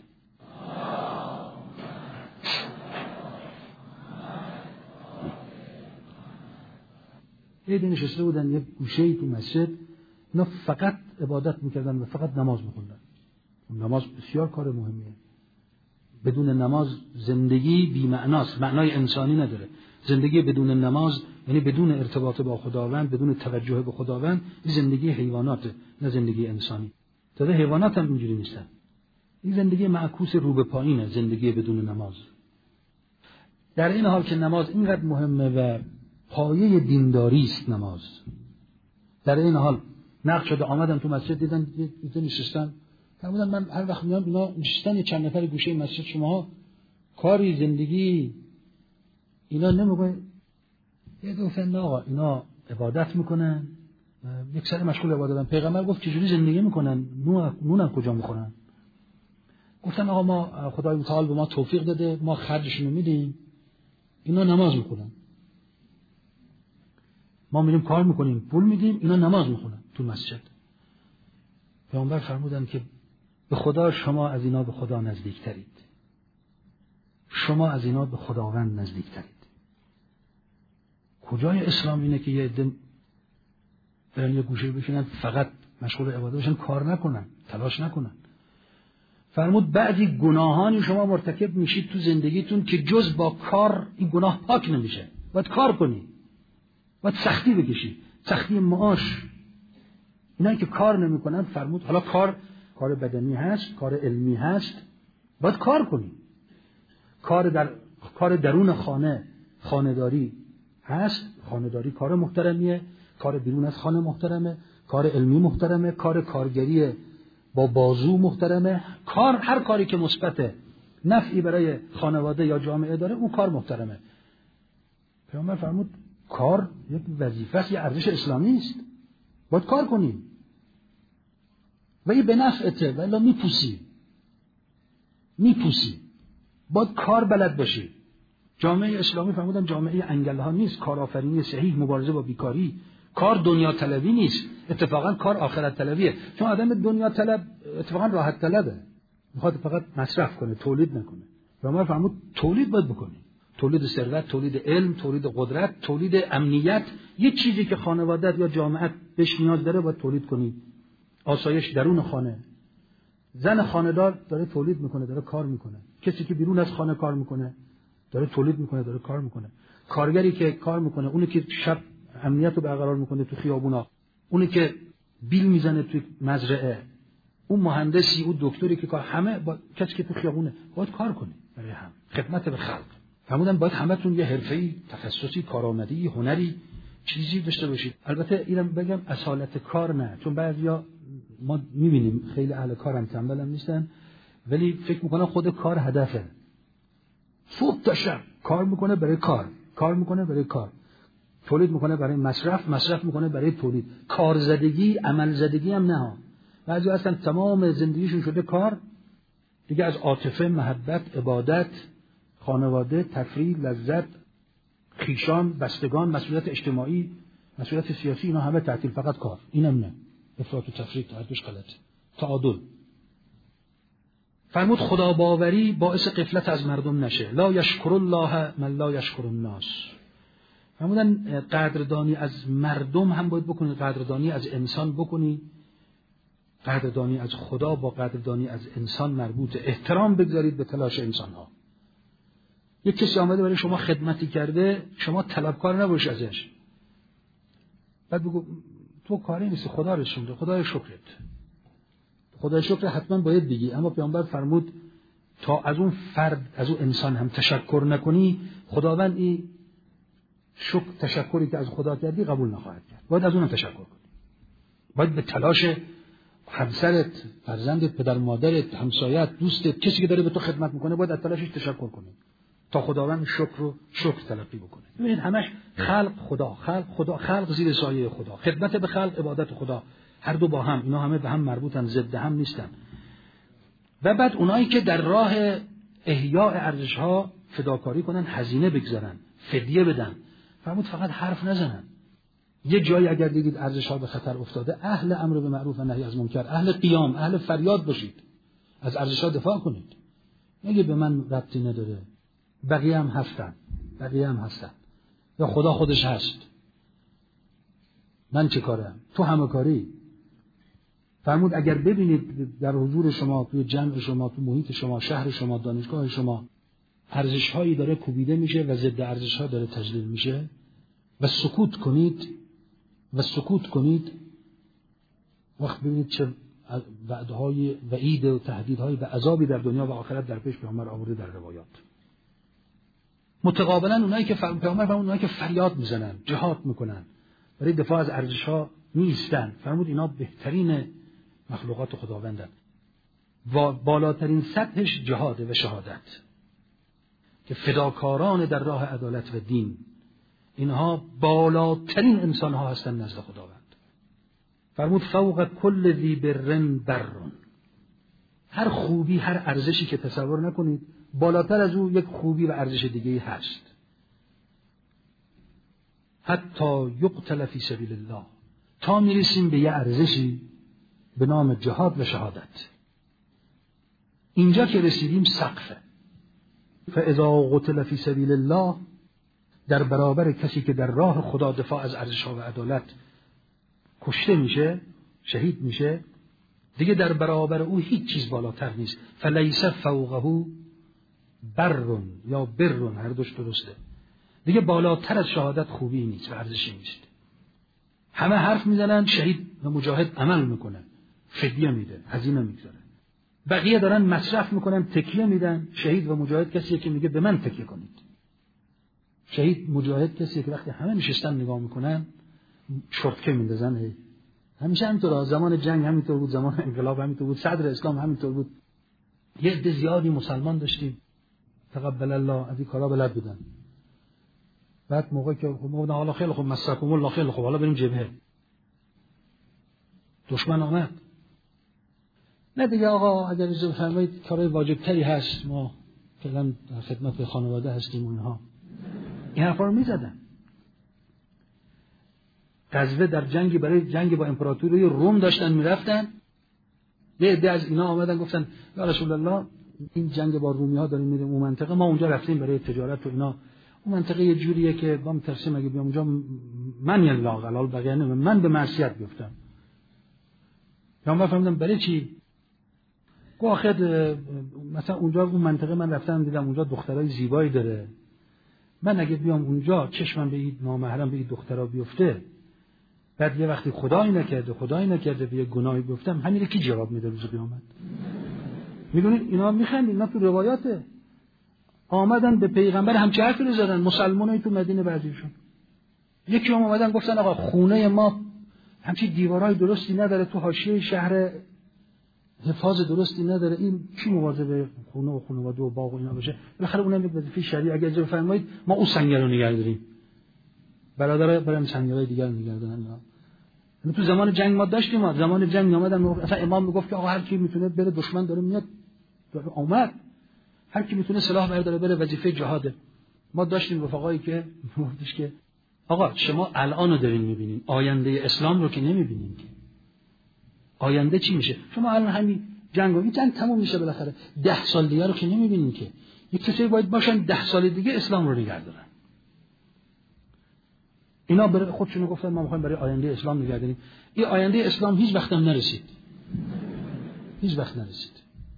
یه دی نشسته بودن یه گوشه‌ای تو مسجد، اینا فقط عبادت میکردن و فقط نماز میخوندن. نماز بسیار کار مهمیه. بدون نماز زندگی بی معناست، معنای انسانی نداره. زندگی بدون نماز یعنی بدون ارتباط با خداوند، بدون توجه به خداوند، این زندگی حیواناته، نه زندگی انسانی. تازه حیوانات هم اینجوری نیستن. این زندگی معکوس رو به پایینه، زندگی بدون نماز. در این حال که نماز اینقدر مهمه و پایه دینداری است نماز، در این حال نقد شده آمدن تو مسجد دیدن دیدن نشستن، فرمودن من هر وقت میام اینا نشستن یه چند نفر گوشه مسجد، شما کاری زندگی اینا نمیگن. یه گفتن آقا اینا عبادت میکنن، یک سر مشغول عبادتن. پیغمبر گفت چجوری زندگی میکنن؟ نون کجا میخورن؟ گفتن آقا ما خدای متعال به ما توفیق داده، ما خرجشون رو میدیم، اینا نماز میخونن. ما میریم کار میکنیم پول میدیم، اینا نماز میخونن تو مسجد. پیامبر فرمودن که به خدا شما از اینا به خدا نزدیک ترید، شما از اینا به خداوند نزدیک ترید. کجای اسلام اینه که یه عده برن یه گوشه بشینن فقط مشغول عبادت بشن، کار نکنن، تلاش نکنن؟ فرمود بعضی گناهانی شما مرتکب میشید تو زندگیتون که جز با کار این گناه پاک نمیشه. باید کار کنی، باید سختی بکشی، سختی معاش. اینایی که کار نمیکنن فرمود حالا کار کار بدنی هست، کار علمی هست، باید کار کنی. کار در کار درون خانه، خانه‌داری هست، خانه‌داری کار محترمیه، کار بیرون از خانه محترمه، کار علمی محترمه، کار کارگری با بازو محترمه. کار هر کاری که مثبت نفعی برای خانواده یا جامعه داره اون کار محترمه. پیامبر فرمود کار یک وظیفه است، یک ارزش اسلامی است، باید کار کنی و این به نفعته و الا میپوسی میپوسی باید کار بلد باشی. جامعه اسلامی فرمودن جامعه انگل ها نیست، کارآفرینی صحیح، مبارزه با بیکاری. کار دنیا طلبی نیست، اتفاقا کار آخرت طلبیه. چون آدم دنیا طلب اتفاقا راحت طلبه، میخواد فقط مصرف کنه، تولید نکنه. پیامبر فرمود تولید باید بکنی، تولید ثروت، تولید علم، تولید قدرت، تولید امنیت. یه چیزی که خانواده‌ات یا جامعه‌ت بهش نیاز داره باید تولید کنی. آسایش درون خانه، زن خانه‌دار داره تولید میکنه، داره کار میکنه. کسی که بیرون از خانه کار میکنه داره تولید میکنه، داره کار میکنه. کارگری که کار میکنه، اونی که شب امنیت رو برقرار میکنه تو خیابونا، اونی که بیل میزنه تو مزرعه، اون مهندسی، اون دکتری که کار، همه با کسی که تو خیابونه باید کار کنه برای هم خدمت به خلق. فرمودن باید همتون یه حرفه‌ای، تخصصی، کارآمدی، هنری، چیزی داشته باشید. البته اینم بگم اصالت کار نه، چون بعضیا ما میبینیم خیلی اهل کارم تنبلم نیستن، ولی فکر میکنن خود کار هدفه. صبح تا شب کار میکنه برای کار، کار میکنه برای کار، تولید میکنه برای مصرف، مصرف میکنه برای تولید. کارزدگی، عملزدگی هم نه. بعضی اصلا تمام زندگیشون شده کار، دیگه از عاطفه، محبت، عبادت، خانواده، تفریح، لذت، خیشان، بستگان، مسئولیت اجتماعی، مسئولیت سیاسی، اینا همه تعطیل، فقط کار. اینم نه، افراط و تفریط، تعدش غلطه. تعادل. فرمود خدا باوری باعث غفلت از مردم نشه. لا یشکر الله من لا یشکر الناس. فرمودن قدردانی از مردم هم باید بکنی، قدردانی از انسان بکنی. قدردانی از خدا با قدردانی از انسان مربوطه. احترام بگذارید به تلاش انسان‌ها. یک کسی آمده برای شما خدمتی کرده، شما طلبکار نباش ازش. بعد بگو تو کاری نیست، خدا رسونده، خدای شکرت. خدای شکر حتما باید بگی، اما پیامبر فرمود تا از اون فرد، از اون انسان هم تشکر نکنی، خداوند این شکر تشکری که از خدا کردی قبول نخواهد کرد. باید از اون تشکر کنی. باید به تلاش همسرت، فرزندت، پدر مادرت، همسایت، دوستت، کسی که داره به تو خدمت میکنه باید از تلاشش تشکر کنی تا خداوند شکر رو شکر تلقی بکنه. ببینید همش خلق خدا، خلق خدا، خلق زیر سایه خدا، خدمت به خلق، عبادت خدا، هر دو با هم، اینا همه به هم مربوطن، ضد هم نیستن. و بعد اونایی که در راه احیاء ارزش‌ها فداکاری کنن، هزینه بگذارن، فدیه بدن، فرمود فقط حرف نزنن. یه جایی اگر دیدید ارزش‌ها به خطر افتاده، اهل امر به معروف و نهی از منکر، اهل قیام، اهل فریاد باشید، از ارزش‌ها دفاع کنید. میگه به من ربطی نداره، بقیه هم هستن، بقیه هم هستن، یا خدا خودش هست، من چه کارم، تو همه کاری. فرمود اگر ببینید در حضور شما، توی جمع شما، تو محیط شما، شهر شما، دانشگاه شما، ارزش‌هایی داره کوبیده میشه و ضد ارزش‌ها داره تجلیل میشه و سکوت کنید و سکوت کنید، وقت ببینید چه وعده‌های وعید و تهدیدهایی به عذابی در دنیا و آخرت در پیش پیامبر آورده در روایات. متقابلا اونایی که پیامبر فرمود اونایی که فریاد میزنن، جهاد میکنن، برای دفاع از ارزش‌ها نیستن، فرمود اینا بهترین مخلوقات خداوندن. و بالاترین سطحش جهاد و شهادت، که فداکاران در راه عدالت و دین، اینها بالاترین انسان‌ها هستن نزد خداوند. فرمود فوق کل ذی برن برون، هر خوبی، هر ارزشی که تصور نکنید، بالاتر از او یک خوبی و ارزش دیگه‌ای هست. حتی یقتل فی سبیل الله، تا میرسیم به یه ارزشی به نام جهاد و شهادت. اینجا که رسیدیم سقفه. فاذا قتل فی سبیل الله، در برابر کسی که در راه خدا دفاع از ارزش‌ها و عدالت کشته میشه، شهید میشه، دیگه در برابر او هیچ چیز بالاتر نیست. فلیس فوقه برون یا برون، هر دوش درسته. دیگه بالاتر از شهادت خوبی نیست و ارزشی نیست. همه حرف میزنن، شهید و مجاهد عمل میکنن، فدیه میده، هزینه میگذاره. بقیه دارن مصرف میکنن، تکیه میدن. شهید و مجاهد کسیه که میگه به من تکیه کنید. شهید مجاهد کسیه که وقتی همه نشستن نگاه میکنن شرطکه میندازن. همیشه همینطور، زمان جنگ همینطور بود، زمان انقلاب همینطور بود، صدر اسلام همینطور بود. یه عده زیادی مسلمان داشتیم، تقبل الله، از این کارا بلد بودن. بعد موقعی که گفتن حالا خیلی خوب، مسکم الله، خیلی خوب، حالا بریم جبهه. دشمن آمد. نه دیگه آقا اگر اجازه بفرمایید کارهای واجب تری هست، ما فعلا در خدمت خانواده هستیم و اینها. این حرفا رو میزدن. غزوه در جنگی برای جنگ با امپراتوری روم داشتن میرفتن. یه عده از اینا آمدن گفتن یا رسول الله این جنگ با رومی ها داریم میریم اون منطقه، ما اونجا رفتیم برای تجارت و اینا، اون منطقه یه جوریه که با مترسیم اگه بیام اونجا من یه لاغلال بقیه نه، من به معصیت بیفتم. یا من فهمیدم برای چی؟ گفت آخه مثلا اونجا اون منطقه من رفتم دیدم اونجا دخترای زیبایی داره، من اگه بیام اونجا چشمم به این نامحرم به این دخترها بیفته، بعد یه وقتی خدایی نکرده خدایی نکرده به یه گناهی بیفتم، همین کی جواب میده روز قیامت؟ میدونید اینا میخندن، اینا تو روایاته. آمدن به پیغمبر همچه حرفی رو زدن، مسلمانای تو مدینه بعضیشون. یکی هم اومدن گفتن آقا خونه ما همچین دیوارای درستی نداره، تو حاشیه شهر حفاظ درستی نداره، این چی مواظب خونه و خانواده و باغ و اینا باشه؟ بالاخره اونم یک وظیفه شرعی، اگه اجازه بفرمایید ما اون سنگر رو نگه داریم. برادرای برام سنگرای دیگر نگه دارن. یعنی تو زمان جنگ ما داشتیم، ما زمان جنگ اومدن اصلا امام میگفت که آقا هر کی میتونه بره، دشمن داره میاد، داره اومد، هر کی میتونه سلاح برداره بره، وظیفه جهاده. ما داشتیم رفقایی که گفتش که آقا شما الان رو دارین میبینین، آینده اسلام رو که نمیبینین که. آینده چی میشه؟ شما الان همین جنگ و این جنگ تموم میشه بالاخره، ده سال دیگه رو که نمیبینین که. یک کسی باید باشن ده سال دیگه اسلام رو نگه دارن. اینا برای خودشون گفتن ما میخوایم برای آینده اسلام نگه داریم. این آینده اسلام هیچ وقت هم نرسید. هیچ وقت نرسید.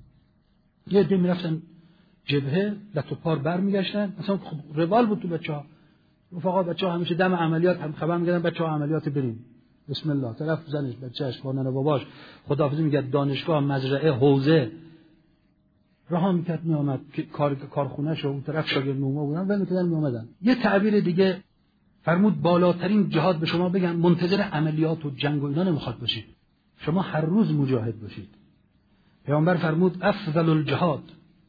یه عده میرفتن جبهه لط و پار برمیگشتن، مثلا روال بود تو بچه‌ها. رفقا بچه‌ها همیشه دم عملیات هم خبر می‌گردن بچه‌ها عملیات بریم. بسم الله. طرف زنش بچه‌اش مادر و باباش خداحافظی میگه، دانشگاه، مزرعه، حوزه راه میکرد میامد که کار کارخونه‌ش اون طرف شاگرد نوما بودن ولی میکردن میامدن. یه تعبیر دیگه فرمود بالاترین جهاد به شما بگم منتظر عملیات و جنگ و اینا نمیخواد باشید. شما هر روز مجاهد باشید. پیامبر فرمود افضل الجهاد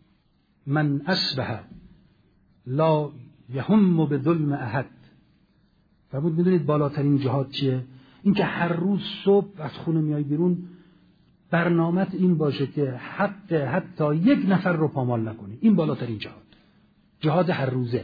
من اصبح لا یهم بظلم احد. فرمود میدونید بالاترین جهاد چیه؟ این که هر روز صبح از خونه میای بیرون برنامت این باشه که حتی حتی یک نفر رو پامال نکنی. این بالاترین جهاد. جهاد هر روزه.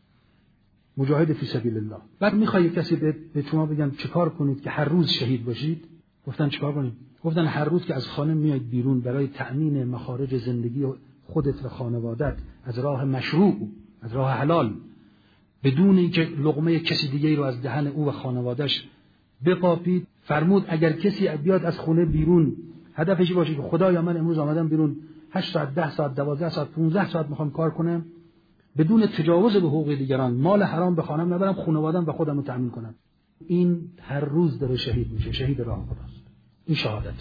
مجاهد فی سبیل الله. بعد میخوای کسی به شما بگم چیکار کنید که هر روز شهید باشید؟ گفتن چیکار کنید؟ گفتن هر روز که از خانه میاید بیرون برای تأمین مخارج زندگی خودت و خانوادت از راه مشروع، از راه حلال، بدون اینکه لقمه کسی دیگه رو از دهن او و خانواده‌اش بقاپید. فرمود اگر کسی بیاد از خونه بیرون هدفش باشه که خدایا من امروز آمدم بیرون هشت ساعت، ده ساعت، دوازده ساعت، پانزده ساعت میخوام کار کنم، بدون تجاوز به حقوق دیگران، مال حرام به خانم نبرم، خانواده‌ام و خودم رو تأمین کنم. این هر روز داره شهید میشه، شهید راه خداست. این شهادت.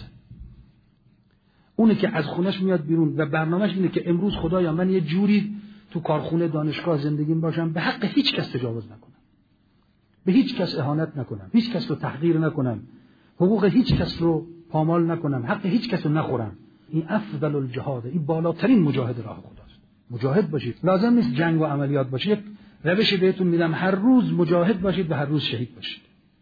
اونه که از خونش میاد بیرون و برنامه‌اش اینه که امروز خدایا من یه جوری تو کارخونه، دانشگاه زندگیم باشم به حق هیچ کس تجاوز نکنم، به هیچ کس اهانت نکنم، هیچ کس رو تحقیر نکنم، حقوق هیچ کس رو پامال نکنم، حق هیچ کس رو نخورم. این افضل الجهاد، این بالاترین مجاهد راه خداست. مجاهد باشید. لازم نیست جنگ و عملیات باشه. یک روشی بهتون میدم، هر روز مجاهد باشید و هر روز شهید باشید.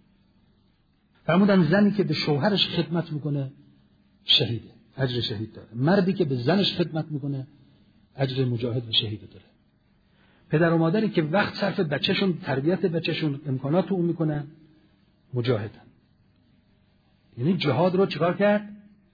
فرمودن زنی که به شوهرش خدمت میکنه شهیده، اجر شهید داره. مردی که به زنش خدمت میکنه اجر مجاهد و شهید داره. پدر و مادری که وقت صرف بچه‌شون، تربیت بچه‌شون، امکانات اون میکنن مجاهدن. یعنی جهاد رو چیکار کرد؟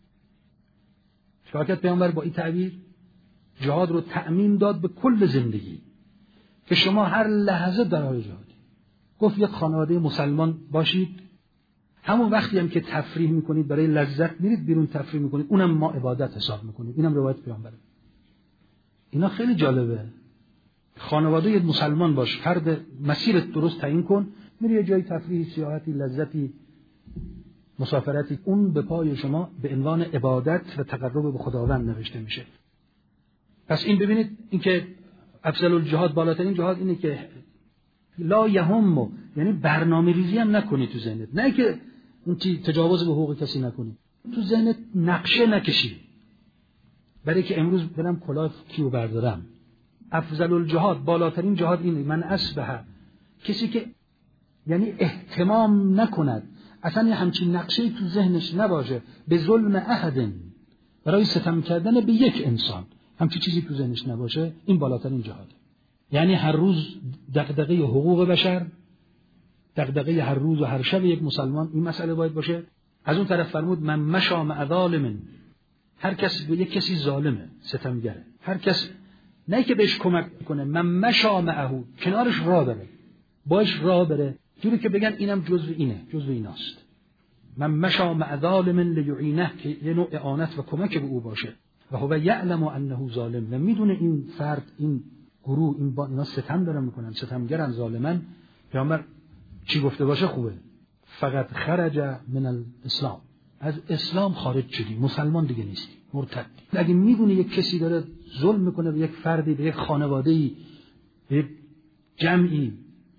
چیکار کرد پیامبر با این تعبیر؟ جهاد رو تأمین داد به کل زندگی که شما هر لحظه در حال جهادی. گفت یک خانواده مسلمان باشید، همون وقتی هم که تفریح میکنید برای لذت میرید بیرون تفریح میکنید، اونم ما عبادت حساب میکنید. اینم روایت پیامبره. اینا خیلی جالبه. خانواده مسلمان باش، فرد مسیرت درست تعیین کن، میری یه جای تفریحی، سیاحتی، لذتی، مسافرتی، اون به پای شما به عنوان عبادت و تقرب به خداوند نوشته میشه. پس این ببینید، این که افضل الجهاد، بالاترین جهاد اینه که لا یهم، یعنی برنامه ریزی هم نکنی تو ذهنت، نه که اون تجاوز به حقوق کسی نکنی، تو ذهنت نقشه نکشی برای که امروز برم کلاه کیو بردارم. افضل الجهاد، بالاترین جهاد اینه من اصبح، کسی که یعنی اهتمام نکند، اصلا همچین نقشه‌ای تو ذهنش نباشه به ظلم احد، برای ستم کردن به یک انسان همچین چیزی تو ذهنش نباشه، این بالاترین جهاده. یعنی هر روز دغدغه حقوق بشر، دغدغه هر روز و هر شب یک مسلمان این مسئله باید باشه. از اون طرف فرمود من مشى مع ظالم، هر کس به یک کسی ظالمه، ستمگره، هر کس نه که بهش کمک کنه، من مشى معه، کنارش راه بره، باش راه بره، جوری که بگن اینم جزو اینه، جزو ایناست. من مشى مع ظالم لیعینه، که یه نوع اعانت و کمک به او باشه. و هو یعلم انه ظالم، و میدونه این فرد، این گروه، این با اینا ستم دارن میکنن، ستمگرن، ظالمن. پیامبر چی گفته باشه خوبه؟ فقط خرج من الاسلام، از اسلام خارج شدی، مسلمان دیگه نیستی، مرتدی. اگه میدونی یک کسی داره ظلم میکنه به یک فردی، به یک خانواده‌ای، به یک جمعی،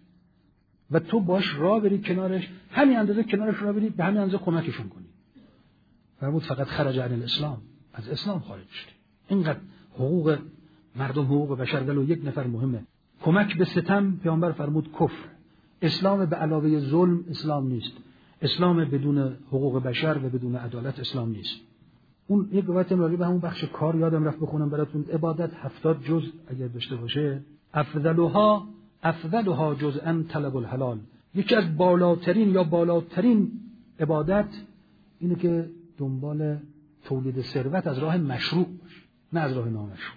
و تو باش راه بری کنارش، همین اندازه کنارش راه بری، به همین اندازه کمکشون کنی. فرمود فقط خرج عن الاسلام، از اسلام خارج شدی. اینقدر حقوق مردم، حقوق بشر، ولو یک نفر مهمه. کمک به ستم، پیامبر فرمود کفر. اسلام به علاوه ظلم اسلام نیست. اسلام بدون حقوق بشر و بدون عدالت اسلام نیست. اون یک روایت راجع به همون بخش کار یادم رفت بخونم براتون. عبادت هفتاد جز اگر داشته باشه، افضلها افضلها جزءا طلب الحلال، یکی از بالاترین یا بالاترین عبادت اینه که دنبال تولید ثروت از راه مشروع باشه، نه از راه نامشروع.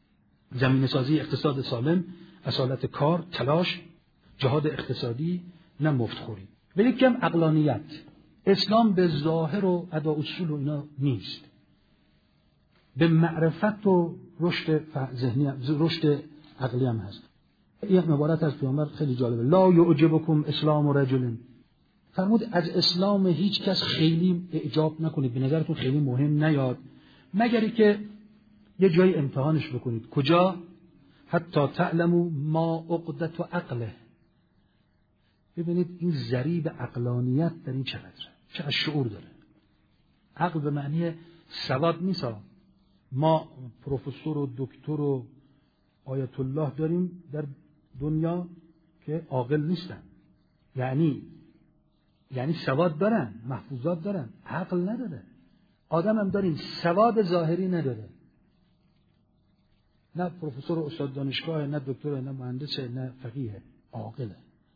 زمینه سازی اقتصاد سالم، اصالت کار، تلاش، جهاد اقتصادی، نه مفتخوری. ولی کم عقلانیت. اسلام به ظاهر و ادا اصول و اینا نیست، به معرفت و رشد ذهنی، رشد عقلی هم هست. یک عبارت از پیامبر خیلی جالبه، لا یعجبکم اسلام رجل، فرمود از اسلام هیچ کس خیلی اعجاب نکنید، به نظرتون خیلی مهم نیاد، مگری که یه جای امتحانش بکنید. کجا؟ حتی تعلموا ما عقدة عقله. ببینید این ضریب عقلانیت در این چقدره، چقدر شعور داره. عقل به معنی سواد نیست. ما پروفسور و دکتر و آیت الله داریم در دنیا که عاقل نیستن، یعنی یعنی سواد دارن، محفوظات دارن، عقل نداره. آدم هم داریم سواد ظاهری نداره، نه پروفسور و استاد دانشگاه، نه دکتر، نه مهندس، نه فقیه، عاقله.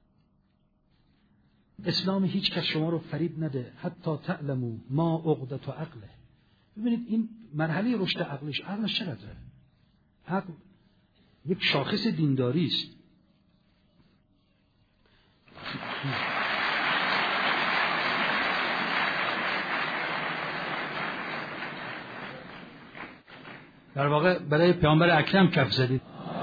اسلام هیچ کس شما رو فریب نده، حتی تعلموا ما عقدة عقله. ببینید این مرحله رشد عقلش، عقلش چقدره؟ عقل یک شاخص دینداری است. در واقع برای پیامبر اکرم کف زدید.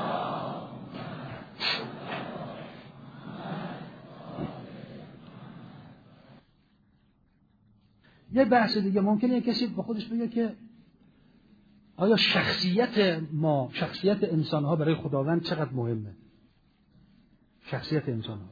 یه بحث دیگه، ممکنه کسی با خودش بگه که آیا شخصیت ما، شخصیت انسان‌ها برای خداوند چقدر مهمه؟ شخصیت انسان‌ها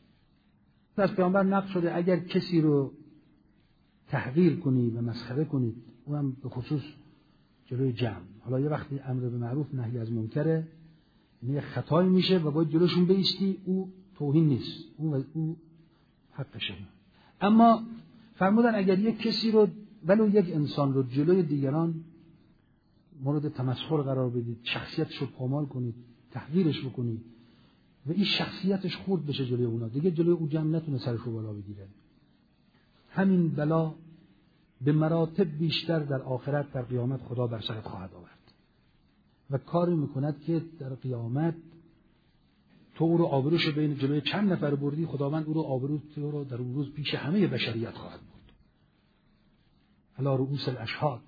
از پیامبر نقل شده اگر کسی رو تحقیر کنی و مسخره کنید، اونم به خصوص جلوی جمع. حالا یه وقتی امر به معروف نهی از منکره، یعنی خطایی میشه و باید جلوشون بایستی، او توهین نیست، او او حقشه. اما فرمودن اگر یک کسی رو، ولو یک انسان رو جلوی دیگران مورد تمسخر قرار بدید، شخصیتش رو پامال کنید، تحقیرش بکنید و این شخصیتش خورد بشه جلوی اونا، دیگه جلوی او جمع نتونه سرش رو بالا بگیره، همین بلا به مراتب بیشتر در آخرت، در قیامت خدا بر سرت خواهد آورد و کاری میکند که در قیامت تو او رو آبروش بین جلوی چند نفر بردی، خداوند او رو آبرو تو رو در اون روز پیش همه بشریت خواهد برد، علی رؤوس الاشهاد.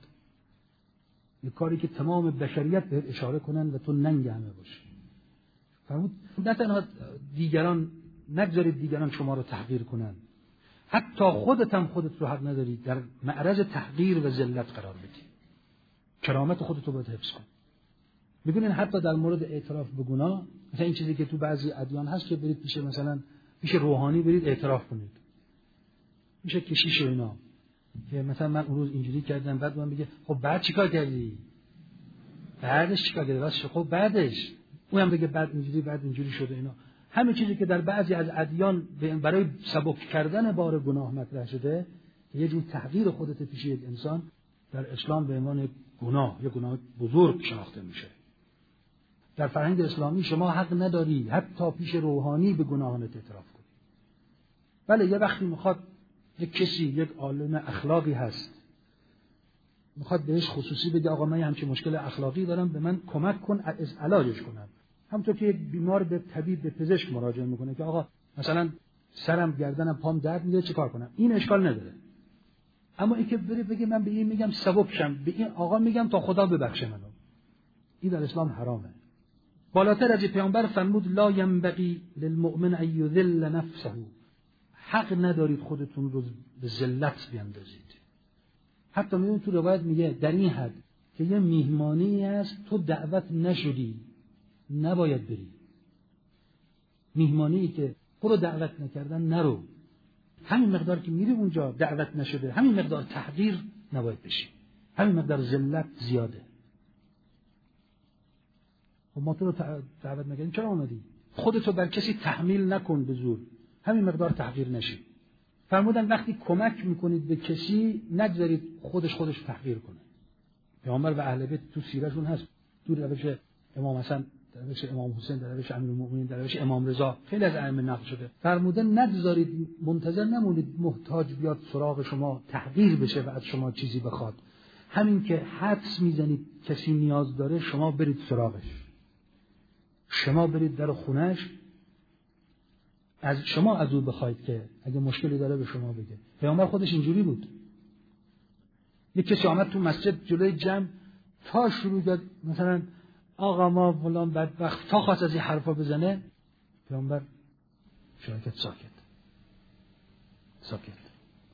یک کاری که تمام بشریت بهت اشاره کنن و تو ننگ همه باشی. فرمود نه تنها دیگران، نگذارید دیگران شما رو تحقیر کنن، حتی خودت هم خودت رو حق نداری در معرض تحقیر و ذلت قرار بدی. کرامت خودت رو باید حفظ کن. می‌بینین حتی در مورد اعتراف به گناه، مثلا این چیزی که تو بعضی ادیان هست که برید پیش مثلا پیش روحانی برید اعتراف کنید، میشه کشیش و اینا، که مثلا من اون روز اینجوری کردم، بعد من بگه خب بعد چیکار کردی؟ بعدش چیکار کردی؟ راستش خب بعدش اونم بگه بعد اینجوری بعد اینجوری شده اینا. همین چیزی که در بعضی از ادیان برای سبک کردن بار گناه مطرح شده که یه جور تحقیر خودت پیش یک انسان، در اسلام به عنوان گناه، یه گناه بزرگ شناخته میشه. در فرهنگ اسلامی شما حق نداری حتی پیش روحانی به گناهانت اعتراف کنی. بله یه وقتی میخواد یک کسی، یک عالم اخلاقی هست، میخواد بهش خصوصی بگه آقا من همچین مشکل اخلاقی دارم، به من کمک کن از علاجش کنم. همونطور که یک بیمار به طبیب، به پزشک مراجعه میکنه که آقا مثلا سرم، گردنم، پام درد میده چه کار کنم، این اشکال نداره. اما این که بره بگه من به این میگم سبکشم، به این آقا میگم تا خدا ببخشه منو، این در اسلام حرامه. بالاتر از پیامبر فرمود لا ینبغی للمؤمن ان یذل نفسه، حق ندارید خودتون رو به ذلت بیاندازید. حتی میون تو روایت میگه در این حد که یه میهمانی است تو دعوت نشدی نباید بری، میهمانی که تو رو دعوت نکردن نرو، همین مقدار که میری اونجا دعوت نشده، همین مقدار تحقیر نباید بشی، همین مقدار ذلت زیاده. خب ما تو رو دعوت نکردیم چرا اومدی؟ خودتو بر کسی تحمیل نکن به زور، همین مقدار تحقیر نشی. فرمودن وقتی کمک میکنید به کسی نگذارید خودش خودش تحقیر کنه. پیامبر و اهل بیت تو سیرشون هست، تو روش امام حسن، در روش امام حسین، در روش امیرالمومنین، در روش امام رضا، خیلی از ائمه نقل شده. فرمودن نگذارید، منتظر نمونید محتاج بیاد سراغ شما تحقیر بشه و از شما چیزی بخواد. همین که حدس میزنید کسی نیاز داره، شما برید سراغش، شما برید در خونهش، از شما از او بخواید که اگه مشکلی داره به شما بگه. پیامبر خودش اینجوری بود. یک کسی آمد تو مسجد جلوی جمع تا شروع کرد مثلا آقا ما فلان بدبخت تا خواست از این حرفا بزنه، پیامبر شاید ساکت ساکت.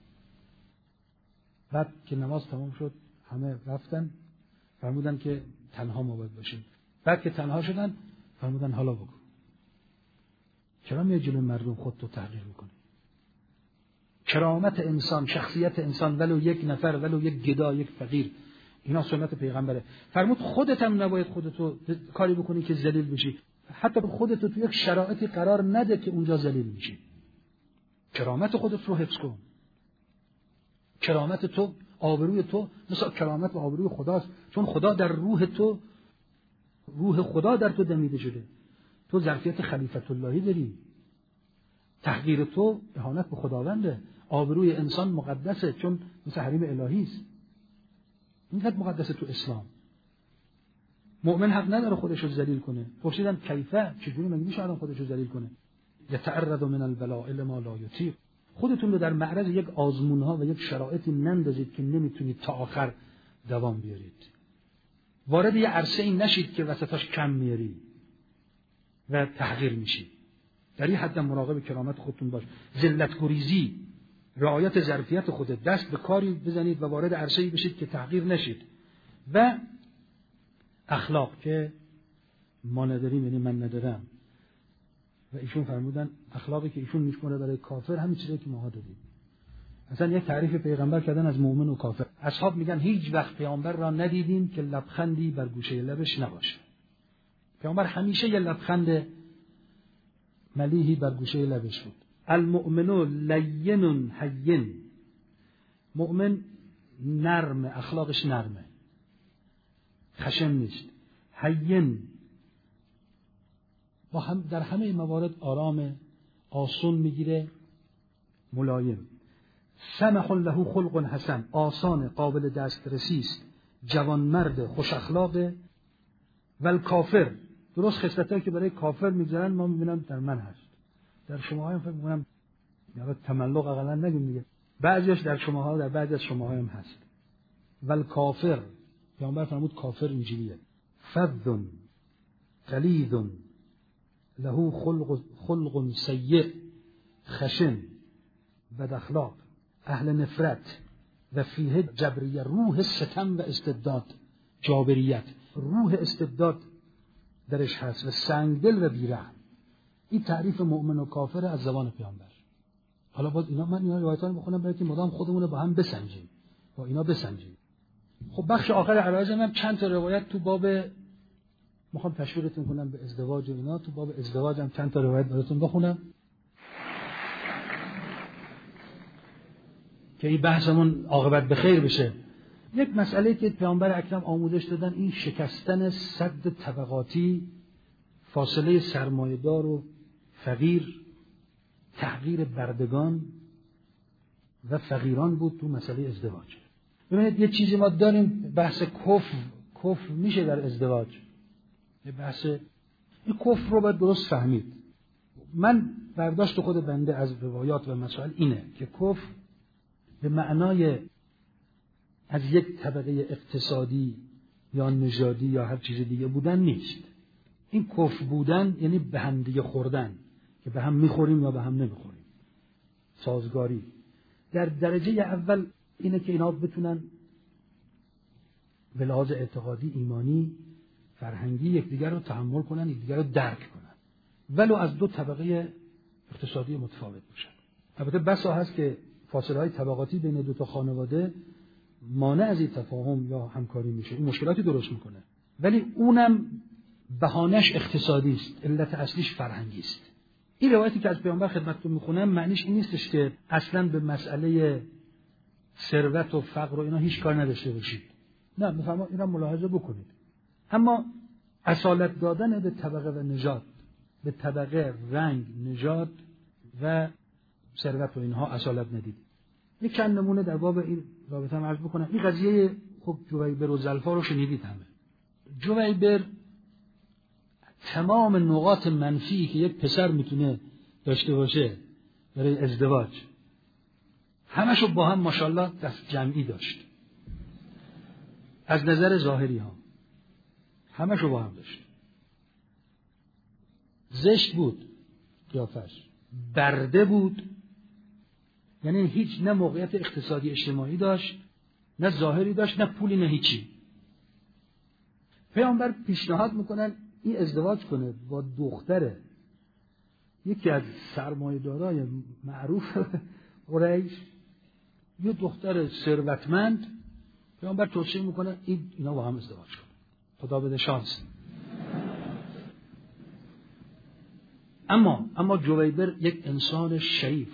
بعد که نماز تمام شد همه رفتن، فرمودن که تنها ما باید باشیم. بعد که تنها شدن فرمودن حالا بگو چرا میای جلوی مردم خودتو تحقیر میکنی؟ کرامت انسان، شخصیت انسان، ولو یک نفر، ولو یک گدا، یک فقیر، اینا سنت پیغمبره. فرمود خودت هم نباید خودتو کاری بکنی که ذلیل بشی، حتی خودتو تو یک شرایطی قرار نده که اونجا ذلیل میشی. کرامت خودت رو حفظ کن. کرامت تو، آبروی تو مثل کرامت و آبروی خداست، چون خدا در روح تو، روح خدا در تو دمیده شده. تو ظرفیت خلیفت اللهی داری. تحقیر تو اهانت به خداونده. آبروی انسان مقدسه چون مثل حریم الهی است. اینقدر مقدسه تو اسلام. مؤمن حق نداره خودش رو ذلیل کنه. پرسیدن کیفه، چجوری مگه میشه آدم خودش رو ذلیل کنه؟ یتعرض من البلاء لما لا یطیق. خودتون رو در معرض یک آزمونها و یک شرایطی نندازید که نمیتونید تا آخر دوام بیارید. وارد یه عرصه این نشید که وسطاش کم میاری و تحقیر میشید. در این حد مراقب کرامت خودتون باش. ذلت گریزی، رعایت ظرفیت خودت، دست به کاری بزنید و وارد عرصه‌ای بشید که تحقیر نشید. و اخلاق که ما نداریم یعنی من ندارم. و ایشون فرمودن اخلاقی که ایشون میشماره برای کافر همین چیزی که ماها داریم. اصلا یک تعریف پیغمبر کردن از مؤمن و کافر. اصحاب میگن هیچ وقت پیامبر را ندیدیم که لبخندی بر گوشه لبش نباشه. پیامبر همیشه یه لبخند ملیحی بر گوشه لبش بود. المؤمن لین هین. مؤمن نرم، اخلاقش نرمه، خشن نیست. هین با هم در همه موارد آرام، آسون میگیره، ملایم. سمح له خلق حسن، آسان، قابل دسترسی است، جوانمرد، خوش اخلاقه. ول کافر، درست خصلتایی که برای کافر میگذارن ما میبینم در من هست. در شما هم فکر میکنم یا تملق اقلا نگیم دیگه، بعضیش در شماها، در بعضی از شماها هم هست. ول کافر، پیامبر فرمود کافر اینجوریه. فذ غلیظ له خلق خلق سیء، خشن، بد اخلاق، اهل نفرت. و فیه جبریه، روح ستم و استبداد، جابریت، روح استبداد درش هست و سنگدل و بیرحم. این تعریف مؤمن و کافر از زبان پیامبر. حالا باز اینا من اینا روایت‌ها رو بخونم برای که مدام خودمون رو با هم بسنجیم، با اینا بسنجیم. خب بخش آخر عرایزم هم چند تا روایت تو باب، میخوام تشویقتون کنم به ازدواج و اینا، تو باب ازدواج هم چند تا روایت براتون بخونم که این بحثمون عاقبت به خیر بشه. یک مسئله که پیامبر اکرم آموزش دادن این شکستن سد طبقاتی، فاصله سرمایه‌دار و فقیر، تحقیر بردگان و فقیران بود تو مسئله ازدواج. ببینید یه چیزی ما داریم، بحث کفر. کفر میشه در ازدواج. یه بحث این کفر رو باید درست فهمید. من برداشت خود بنده از روایات و مسائل اینه که کفر به معنای از یک طبقه اقتصادی یا نژادی یا هر چیز دیگه بودن نیست. این کفر بودن یعنی به هم دیگه خوردن، که به هم میخوریم یا به هم نمیخوریم. سازگاری. در درجه اول اینه که اینا بتونن به لحاظ اعتقادی، ایمانی، فرهنگی یکدیگر رو تحمل کنن، یکدیگر رو درک کنن، ولو از دو طبقه اقتصادی متفاوت باشن. البته بسا هست که فاصله های طبقاتی بین دو تا خانواده مانع از این تفاهم یا همکاری میشه، این مشکلاتی درست میکنه، ولی اونم بهانش اقتصادی است، علت اصلیش فرهنگی است. این روایتی که از پیامبر خدمتتون میخونم معنیش این نیستش که اصلا به مسئله ثروت و فقر و اینا هیچ کار نداشته باشید. نه، میفهمم اینا ملاحظه بکنید. اما اصالت دادن به طبقه و نژاد، به طبقه، رنگ، نژاد و ثروت و اینها اصالت ندید. یک چند نمونه در باب این رابطه هم عرض بکنم. این قضیه خب جویبر و زلفا رو شنیدید همه. جویبر تمام نقاط منفی که یک پسر میتونه داشته باشه برای ازدواج، همشو با هم ماشاءالله دست جمعی داشت. از نظر ظاهری ها همشو با هم داشت. زشت بود قیافش، برده بود، یعنی هیچ نه موقعیت اقتصادی اجتماعی داشت، نه ظاهری داشت، نه پولی، نه هیچی. پیامبر پیشنهاد میکنن این ازدواج کنه با دختره یکی از سرمایه‌دارای معروف قریش، یه دختر ثروتمند. پیامبر توصیه میکنه این اینا با هم ازدواج کنه، خدا بده شانس. اما اما جویبر یک انسان شریف،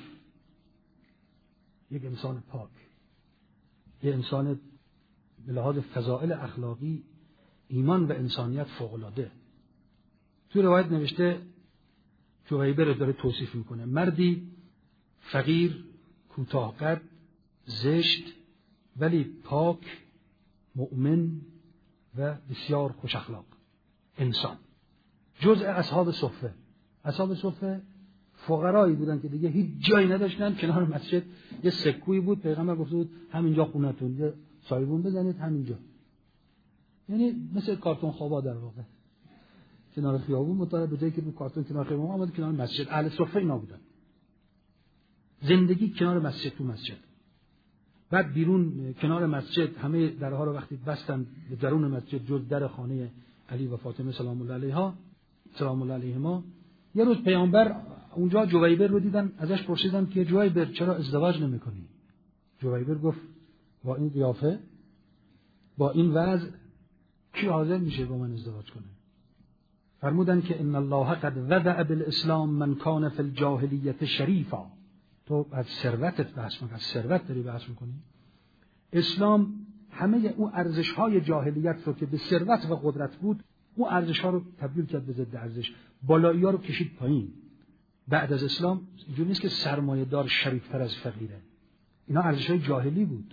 یک انسان پاک، یک انسان به لحاظ فضائل اخلاقی، ایمان و انسانیت فوق‌العاده. تو روایت نوشته جویبر داره توصیف میکنه، مردی فقیر، کوتاه قد، زشت ولی پاک، مؤمن و بسیار خوش اخلاق انسان. جزء اصحاب صفه. اصحاب صفه فقرایی بودن که دیگه هیچ جایی نداشتن، کنار مسجد یه سکویی بود، پیغمبر گفته بود همینجا خونتون، یه سایبون بزنید همینجا. یعنی مثل کارتون خوابا در واقع، کنار خیابون، مطابق به جایی که رو کارتون کنار خیابون آمد کنار مسجد. اهل صفه اینا بودن، زندگی کنار مسجد، تو مسجد. بعد بیرون کنار مسجد همه درها رو وقتی بستن به درون مسجد جز در خانه علی و فاطمه سلام الله علیها سلام الله علیهما، یه روز پیامبر اونجا جویبر رو دیدن، ازش پرسیدن که جویبر چرا ازدواج نمی‌کنی؟ جویبر گفت با این قیافه، با این وضع کی حاضر میشه با من ازدواج کنه؟ فرمودن که ان الله قد وضع بالاسلام من کان فی الجاهلیت شریفا. تو از ثروتت بحث می‌کنی، از ثروت داری بحث می‌کنی؟ اسلام همه اون ارزش‌های جاهلیت رو که به ثروت و قدرت بود، اون ارزش‌ها رو تبدیل کرد به ضد ارزش، بالایی‌ها رو کشید پایین. بعد از اسلام اینجوری نیست که سرمایه‌دار شریفتر از فقیره، اینا ارزش‌های جاهلی بود.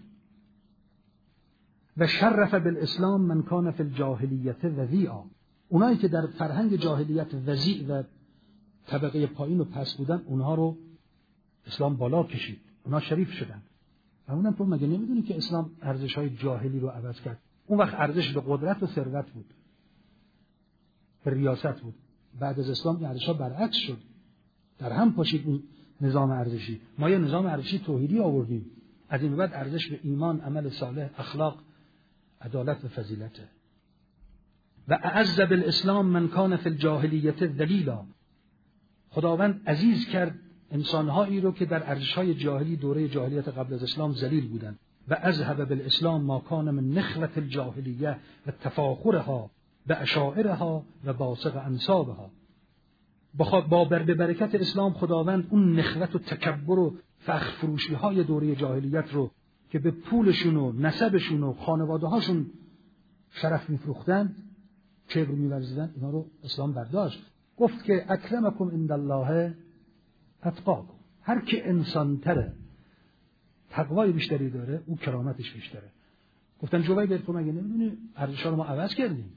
و شرف بالاسلام من کان فی الجاهلیت وضیعا. اونایی که در فرهنگ جاهلیت وضیع و طبقه پایین و پس بودن، اونها رو اسلام بالا کشید، اونها شریف شدن. و اونم تو مگه نمیدونی که اسلام ارزش‌های جاهلی رو عوض کرد؟ اون وقت ارزش به قدرت و ثروت بود، به ریاست بود. بعد از اسلام این ارزش‌ها برعکس شد، در هم پاشید اون نظام ارزشی. ما یه نظام ارزشی توحیدی آوردیم، از این بعد ارزش به ایمان، عمل صالح، اخلاق، عدالت و فضیلته. و اعز بالاسلام من کان فی الجاهلیت ذلیلا. خداوند عزیز کرد انسانهایی رو که در ارزش‌های جاهلی، دوره جاهلیت قبل از اسلام ذلیل بودند. و اذهب بالاسلام ما کان من نخوة الجاهلیه و تفاخرها باشاعرها و باسط انسابها. با به برکت اسلام خداوند اون نخوت و تکبر و فخر فروشی های دوره جاهلیت رو که به پولشون و نسبشون و خانواده هاشون شرف میفروختند، کبر می‌ورزیدند، اینا رو اسلام برداشت. گفت که اکرمکم عند الله اتقاکم. هر که انسان تره، تقوای بیشتری داره، او کرامتش بیشتره. گفتن جویبر تو مگه نمیدونی ارزش‌ها رو ما عوض کردیم؟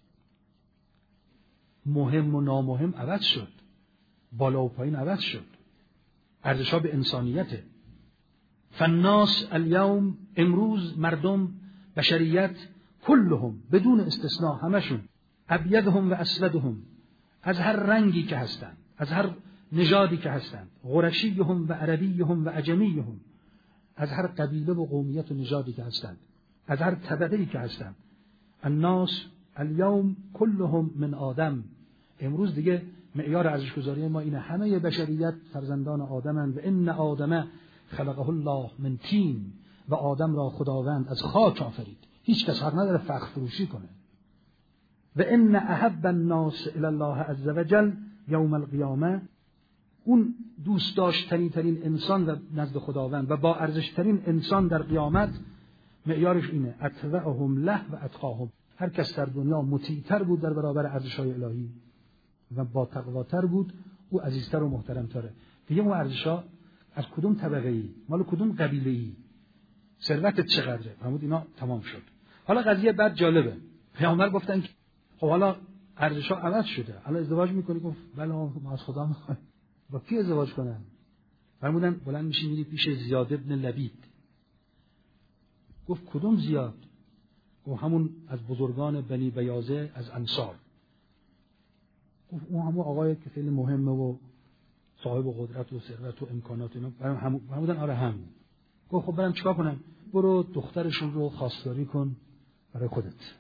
مهم و نامهم عوض شد، بالا و پایین عوض شد، ارزش‌ها به انسانیته. فالناس الیوم، امروز مردم، بشریت، کلهم بدون استثناء همشون، ابیضهم و اسودهم، از هر رنگی که هستند، از هر نژادی که هستند، قرشیهم و عربیهم و عجمیهم، از هر قبیله و قومیت و نژادی که هستند، از هر طبقه‌ای که هستند. الناس الیوم کلهم من آدم. امروز دیگه معیار ارزش‌گذاری ما اینه، همه بشریت فرزندان آدمند. و ان آدم خلقه الله من طین. و آدم را خداوند از خاک آفرید. هیچ کس حق نداره فخر فروشی کنه. و ان احب الناس الی الله عز وجل یوم القیامه. اون دوست داشتنی ترین انسان و نزد خداوند و با ارزش ترین انسان در قیامت معیارش اینه، اتبعهم له و اتقاهم. هر کس در دنیا مطیع‌تر بود در برابر ارزش‌های الهی و با تقواتر بود، او عزیزتر و محترمتره. دیگه اون ارزش‌ها از کدوم طبقه‌ای، مال کدوم قبیله‌ای، ثروتت چقدره، فرمود اینا تمام شد. حالا قضیه بعد جالبه. پیامبر گفتن که خب حالا ارزش‌ها عوض شده، حالا ازدواج می‌کنی؟ گفت بله ما از خدا می‌خوایم. با کی ازدواج کنم؟ فرمودن بلند میشی میری پیش زیاد ابن لبید. گفت کدوم زیاد؟ گفت همون از بزرگان بنی بیاضه از انصار. گفت اون همون آقایی که خیلی مهمه و صاحب قدرت و ثروت و امکانات اینا. فرمودن آره همون. گفت خب برم چیکار کنم؟ برو دخترشون رو خواستگاری کن برای خودت.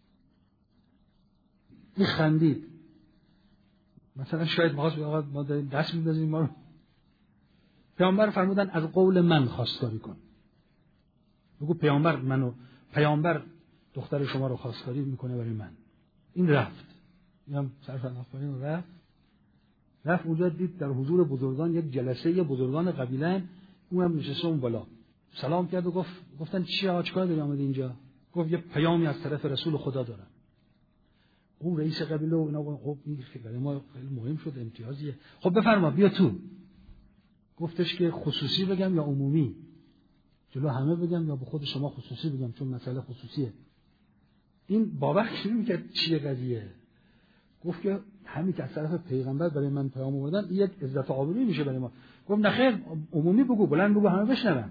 این خندید. مثلا شاید باز آقا ما داریم دست می‌ندازیم ما رو. پیامبر فرمودن از قول من خواستگاری کن. بگو پیامبر منو پیامبر دختر شما رو خواستگاری میکنه برای من. این رفت. میگم صرف نخورین رفت. رفت اونجا دید در حضور بزرگان یک جلسه یه بزرگان قبیله، اونم نشسته اون بالا. سلام کرد و گفت گفتن چی آقا چیکار داری اومدی اینجا؟ گفت یه پیامی از طرف رسول خدا دارم. اون رئیس قبیله و اینا گفت خب این برای ما خیلی مهم شد، امتیازیه. خب بفرما بیا تو. گفتش که خصوصی بگم یا عمومی؟ جلو همه بگم یا به خود شما خصوصی بگم چون مسئله خصوصیه. این بابا شروع می‌کرد چیه قضیه؟ گفت که همین که از طرف پیغمبر برای من پیام آوردن این یک عزت و آبرویی میشه برای ما. گفت نخیر عمومی بگو، بلند بگو همه بشنون.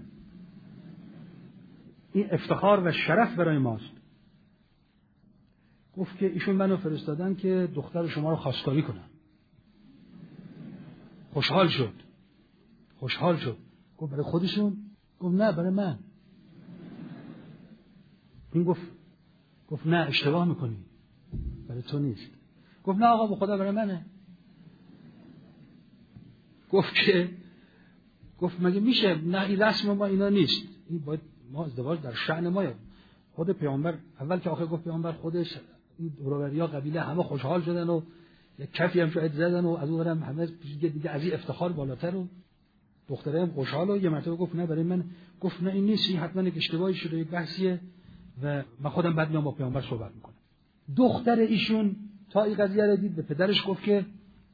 این افتخار و شرف برای ماست. گفت که ایشون منو فرستادن که دختر شما رو خواستگاری کنم. خوشحال شد. خوشحال شد. گفت برای خودشون؟ گفت نه برای من. این گفت گفت نه اشتباه میکنی. برای تو نیست. گفت نه آقا به خدا برای منه. گفت که گفت مگه میشه؟ نه این رسم ما اینا نیست. این باید ما ازدواج در شأن ما. خود پیامبر اول که آخر گفت پیامبر خودش این دوروبریا قبیله همه خوشحال شدن و یک کفی هم شاید زدن و از اون برم همه دیگه از این افتخار بالاتر و دختره هم خوشحال و یه مرتبه گفت نه برای من. گفت نه این نیست، این حتما یک اشتباهی شده، یک بحثیه و من خودم بعد میام با پیامبر صحبت میکنم. دختر ایشون تا این قضیه رو دید به پدرش گفت که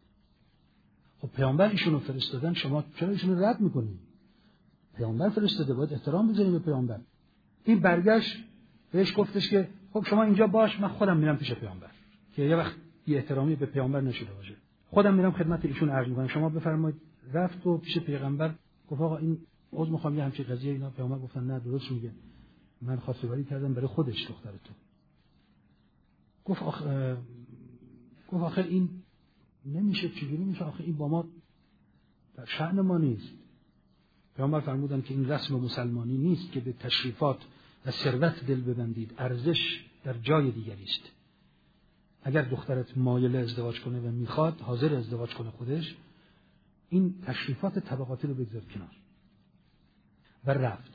خب پیامبر ایشونو فرستادن شما چرا ایشونو رد میکنی؟ پیامبر فرستاده باید احترام بذاریم به پیامبر. این برگشت بهش گفتش که خب شما اینجا باش من خودم میرم پیش پیامبر که یه وقت بی احترامی به پیامبر نشده باشه. خودم میرم خدمت ایشون عرض میکنم شما بفرمایید. رفت و پیش پیغمبر گفت آقا این عذر میخوام یه همچین قضیه اینا. پیامبر گفتن نه درست میگه، من خواستگاری کردم برای خودش دختر تو. گفت آخه گفت آخه این نمیشه، چجوری میشه؟ آخه این با ما در شأن ما نیست. پیامبر فرمودن که این رسم مسلمانی نیست که به تشریفات و ثروت دل ببندید، ارزش در جای دیگری است. اگر دخترت مایل ازدواج کنه و میخواد حاضر ازدواج کنه خودش، این تشریفات طبقاتی رو بگذار کنار. و رفت.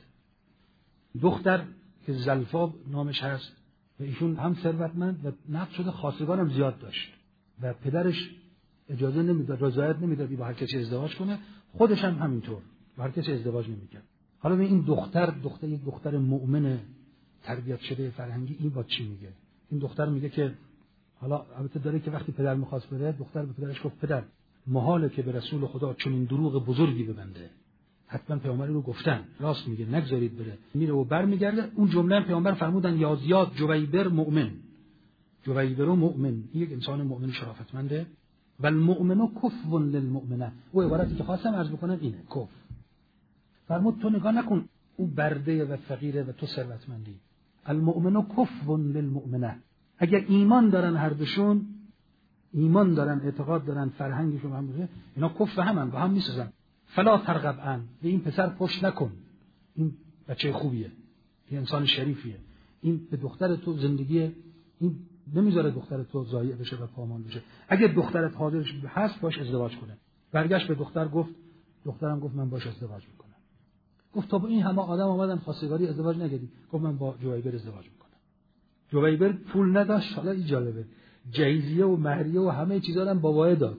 دختر که زلفا نامش هست و ایشون هم ثروتمند و نقد شده، خواستگار هم زیاد داشت و پدرش اجازه نمیداد، رضایت نمیداد با هر کسی ازدواج کنه، خودش هم همینطور با هر کسی ازدواج نمیکرد. حالا این دختر دختر یک دختر مؤمن تربیت شده فرهنگی، این با چی میگه؟ این دختر میگه که حالا البته داره که وقتی پدر میخواست بره، دختر به پدرش گفت پدر محاله که به رسول خدا چنین دروغ بزرگی ببنده. حتما پیامبر رو گفتن، راست میگه، نگذارید بره. میره و برمیگرده. اون جمله پیامبر فرمودن یا زیاد جویبر مؤمن. جویبر مؤمن، یک انسان مؤمن شرافتمنده. و المؤمن کفو للمؤمنه. او عبارتی که خواستم عرض بکنم اینه، کف. فرمود تو نگاه نکن او برده و فقیره و تو ثروتمندی. المؤمن کفو للمؤمنه. اگر ایمان دارن هر دوشون، ایمان دارن، اعتقاد دارن، فرهنگشون هم باشه، اینا کف همن، با هم میسازن. فلا ترغب عن، به این پسر پشت نکن، این بچه خوبیه، این انسان شریفیه، این به دختر تو زندگی، این نمیذاره دختر تو ضایع بشه و پامال بشه. اگر دخترت حاضرش هست باش ازدواج کنه. برگشت به دختر گفت، دخترم گفت من باش ازدواج میکنم. گفت تو با این همه آدم اومدن خواستگاری ازدواج نکردی؟ گفت من با جویبر ازدواج میکنم. جویبر پول نداشت، حالا این جالبه، جهیزیه و مهریه و همه چیزا هم باباه داد،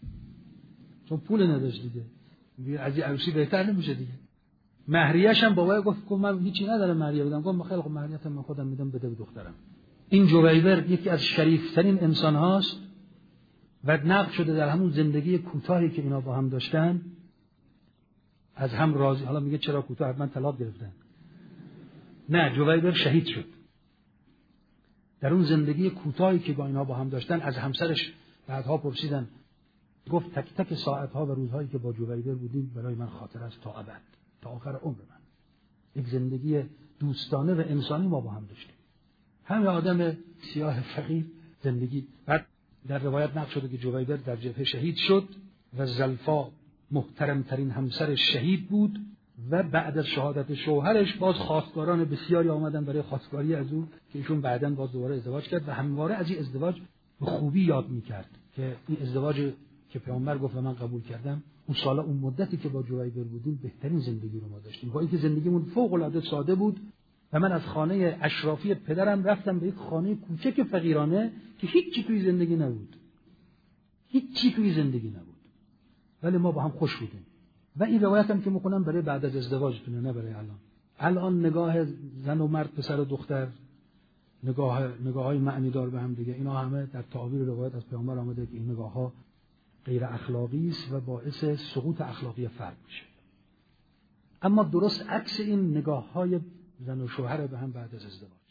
چون پول نداشت دیگه. دیگه از این عروسی بهتر نمیشه دیگه. مهریه‌اش هم بابا گفت که من هیچی ندارم مهریه بدم. گفت خیلی خوب مهریه‌ت من خودم میدم، بده به دخترم. این جویبر یکی از شریفترین انسان هاست و نقد شده در همون زندگی کوتاهی که اینا با هم داشتن از هم راضی. حالا میگه چرا کوتاه؟ حتما طلاق گرفتن. نه، جویبر شهید شد. در اون زندگی کوتاهی که با اینا با هم داشتن از همسرش بعدها پرسیدن گفت تک تک ساعت‌ها و روزهایی که با جویبر بودیم برای من خاطر است تا ابد، تا آخر عمر من. یک زندگی دوستانه و انسانی ما با هم داشتیم. همین آدم سیاه فقیر زندگی. بعد در روایت نقل شده که جویبر در جبهه شهید شد و زلفا محترم ترین همسر شهید بود و بعد از شهادت شوهرش باز خواستگاران بسیاری آمدن برای خواستگاری از او که ایشون بعداً باز دوباره ازدواج کرد و همواره از این ازدواج به خوبی یاد میکرد که این ازدواج که پیامبر گفت و من قبول کردم، اون سالا اون مدتی که با جویبر بودیم بهترین زندگی رو ما داشتیم، با اینکه زندگیمون فوق العاده ساده بود و من از خانه اشرافی پدرم رفتم به یک خانه کوچک فقیرانه که هیچی توی زندگی نبود، هیچی توی زندگی نبود، ولی ما با هم خوش بودیم. و این روایت هم که میکنم برای بعد از ازدواجتونه، نه برای الان. الان نگاه زن و مرد، پسر و دختر، نگاه نگاه‌های معنی دار به هم دیگه، اینا همه در تعابیر روایت از پیامبر آمده که این نگاه‌ها غیر اخلاقی است و باعث سقوط اخلاقی فرد میشه. اما درست عکس این نگاه‌های زن و شوهر به هم بعد از ازدواج.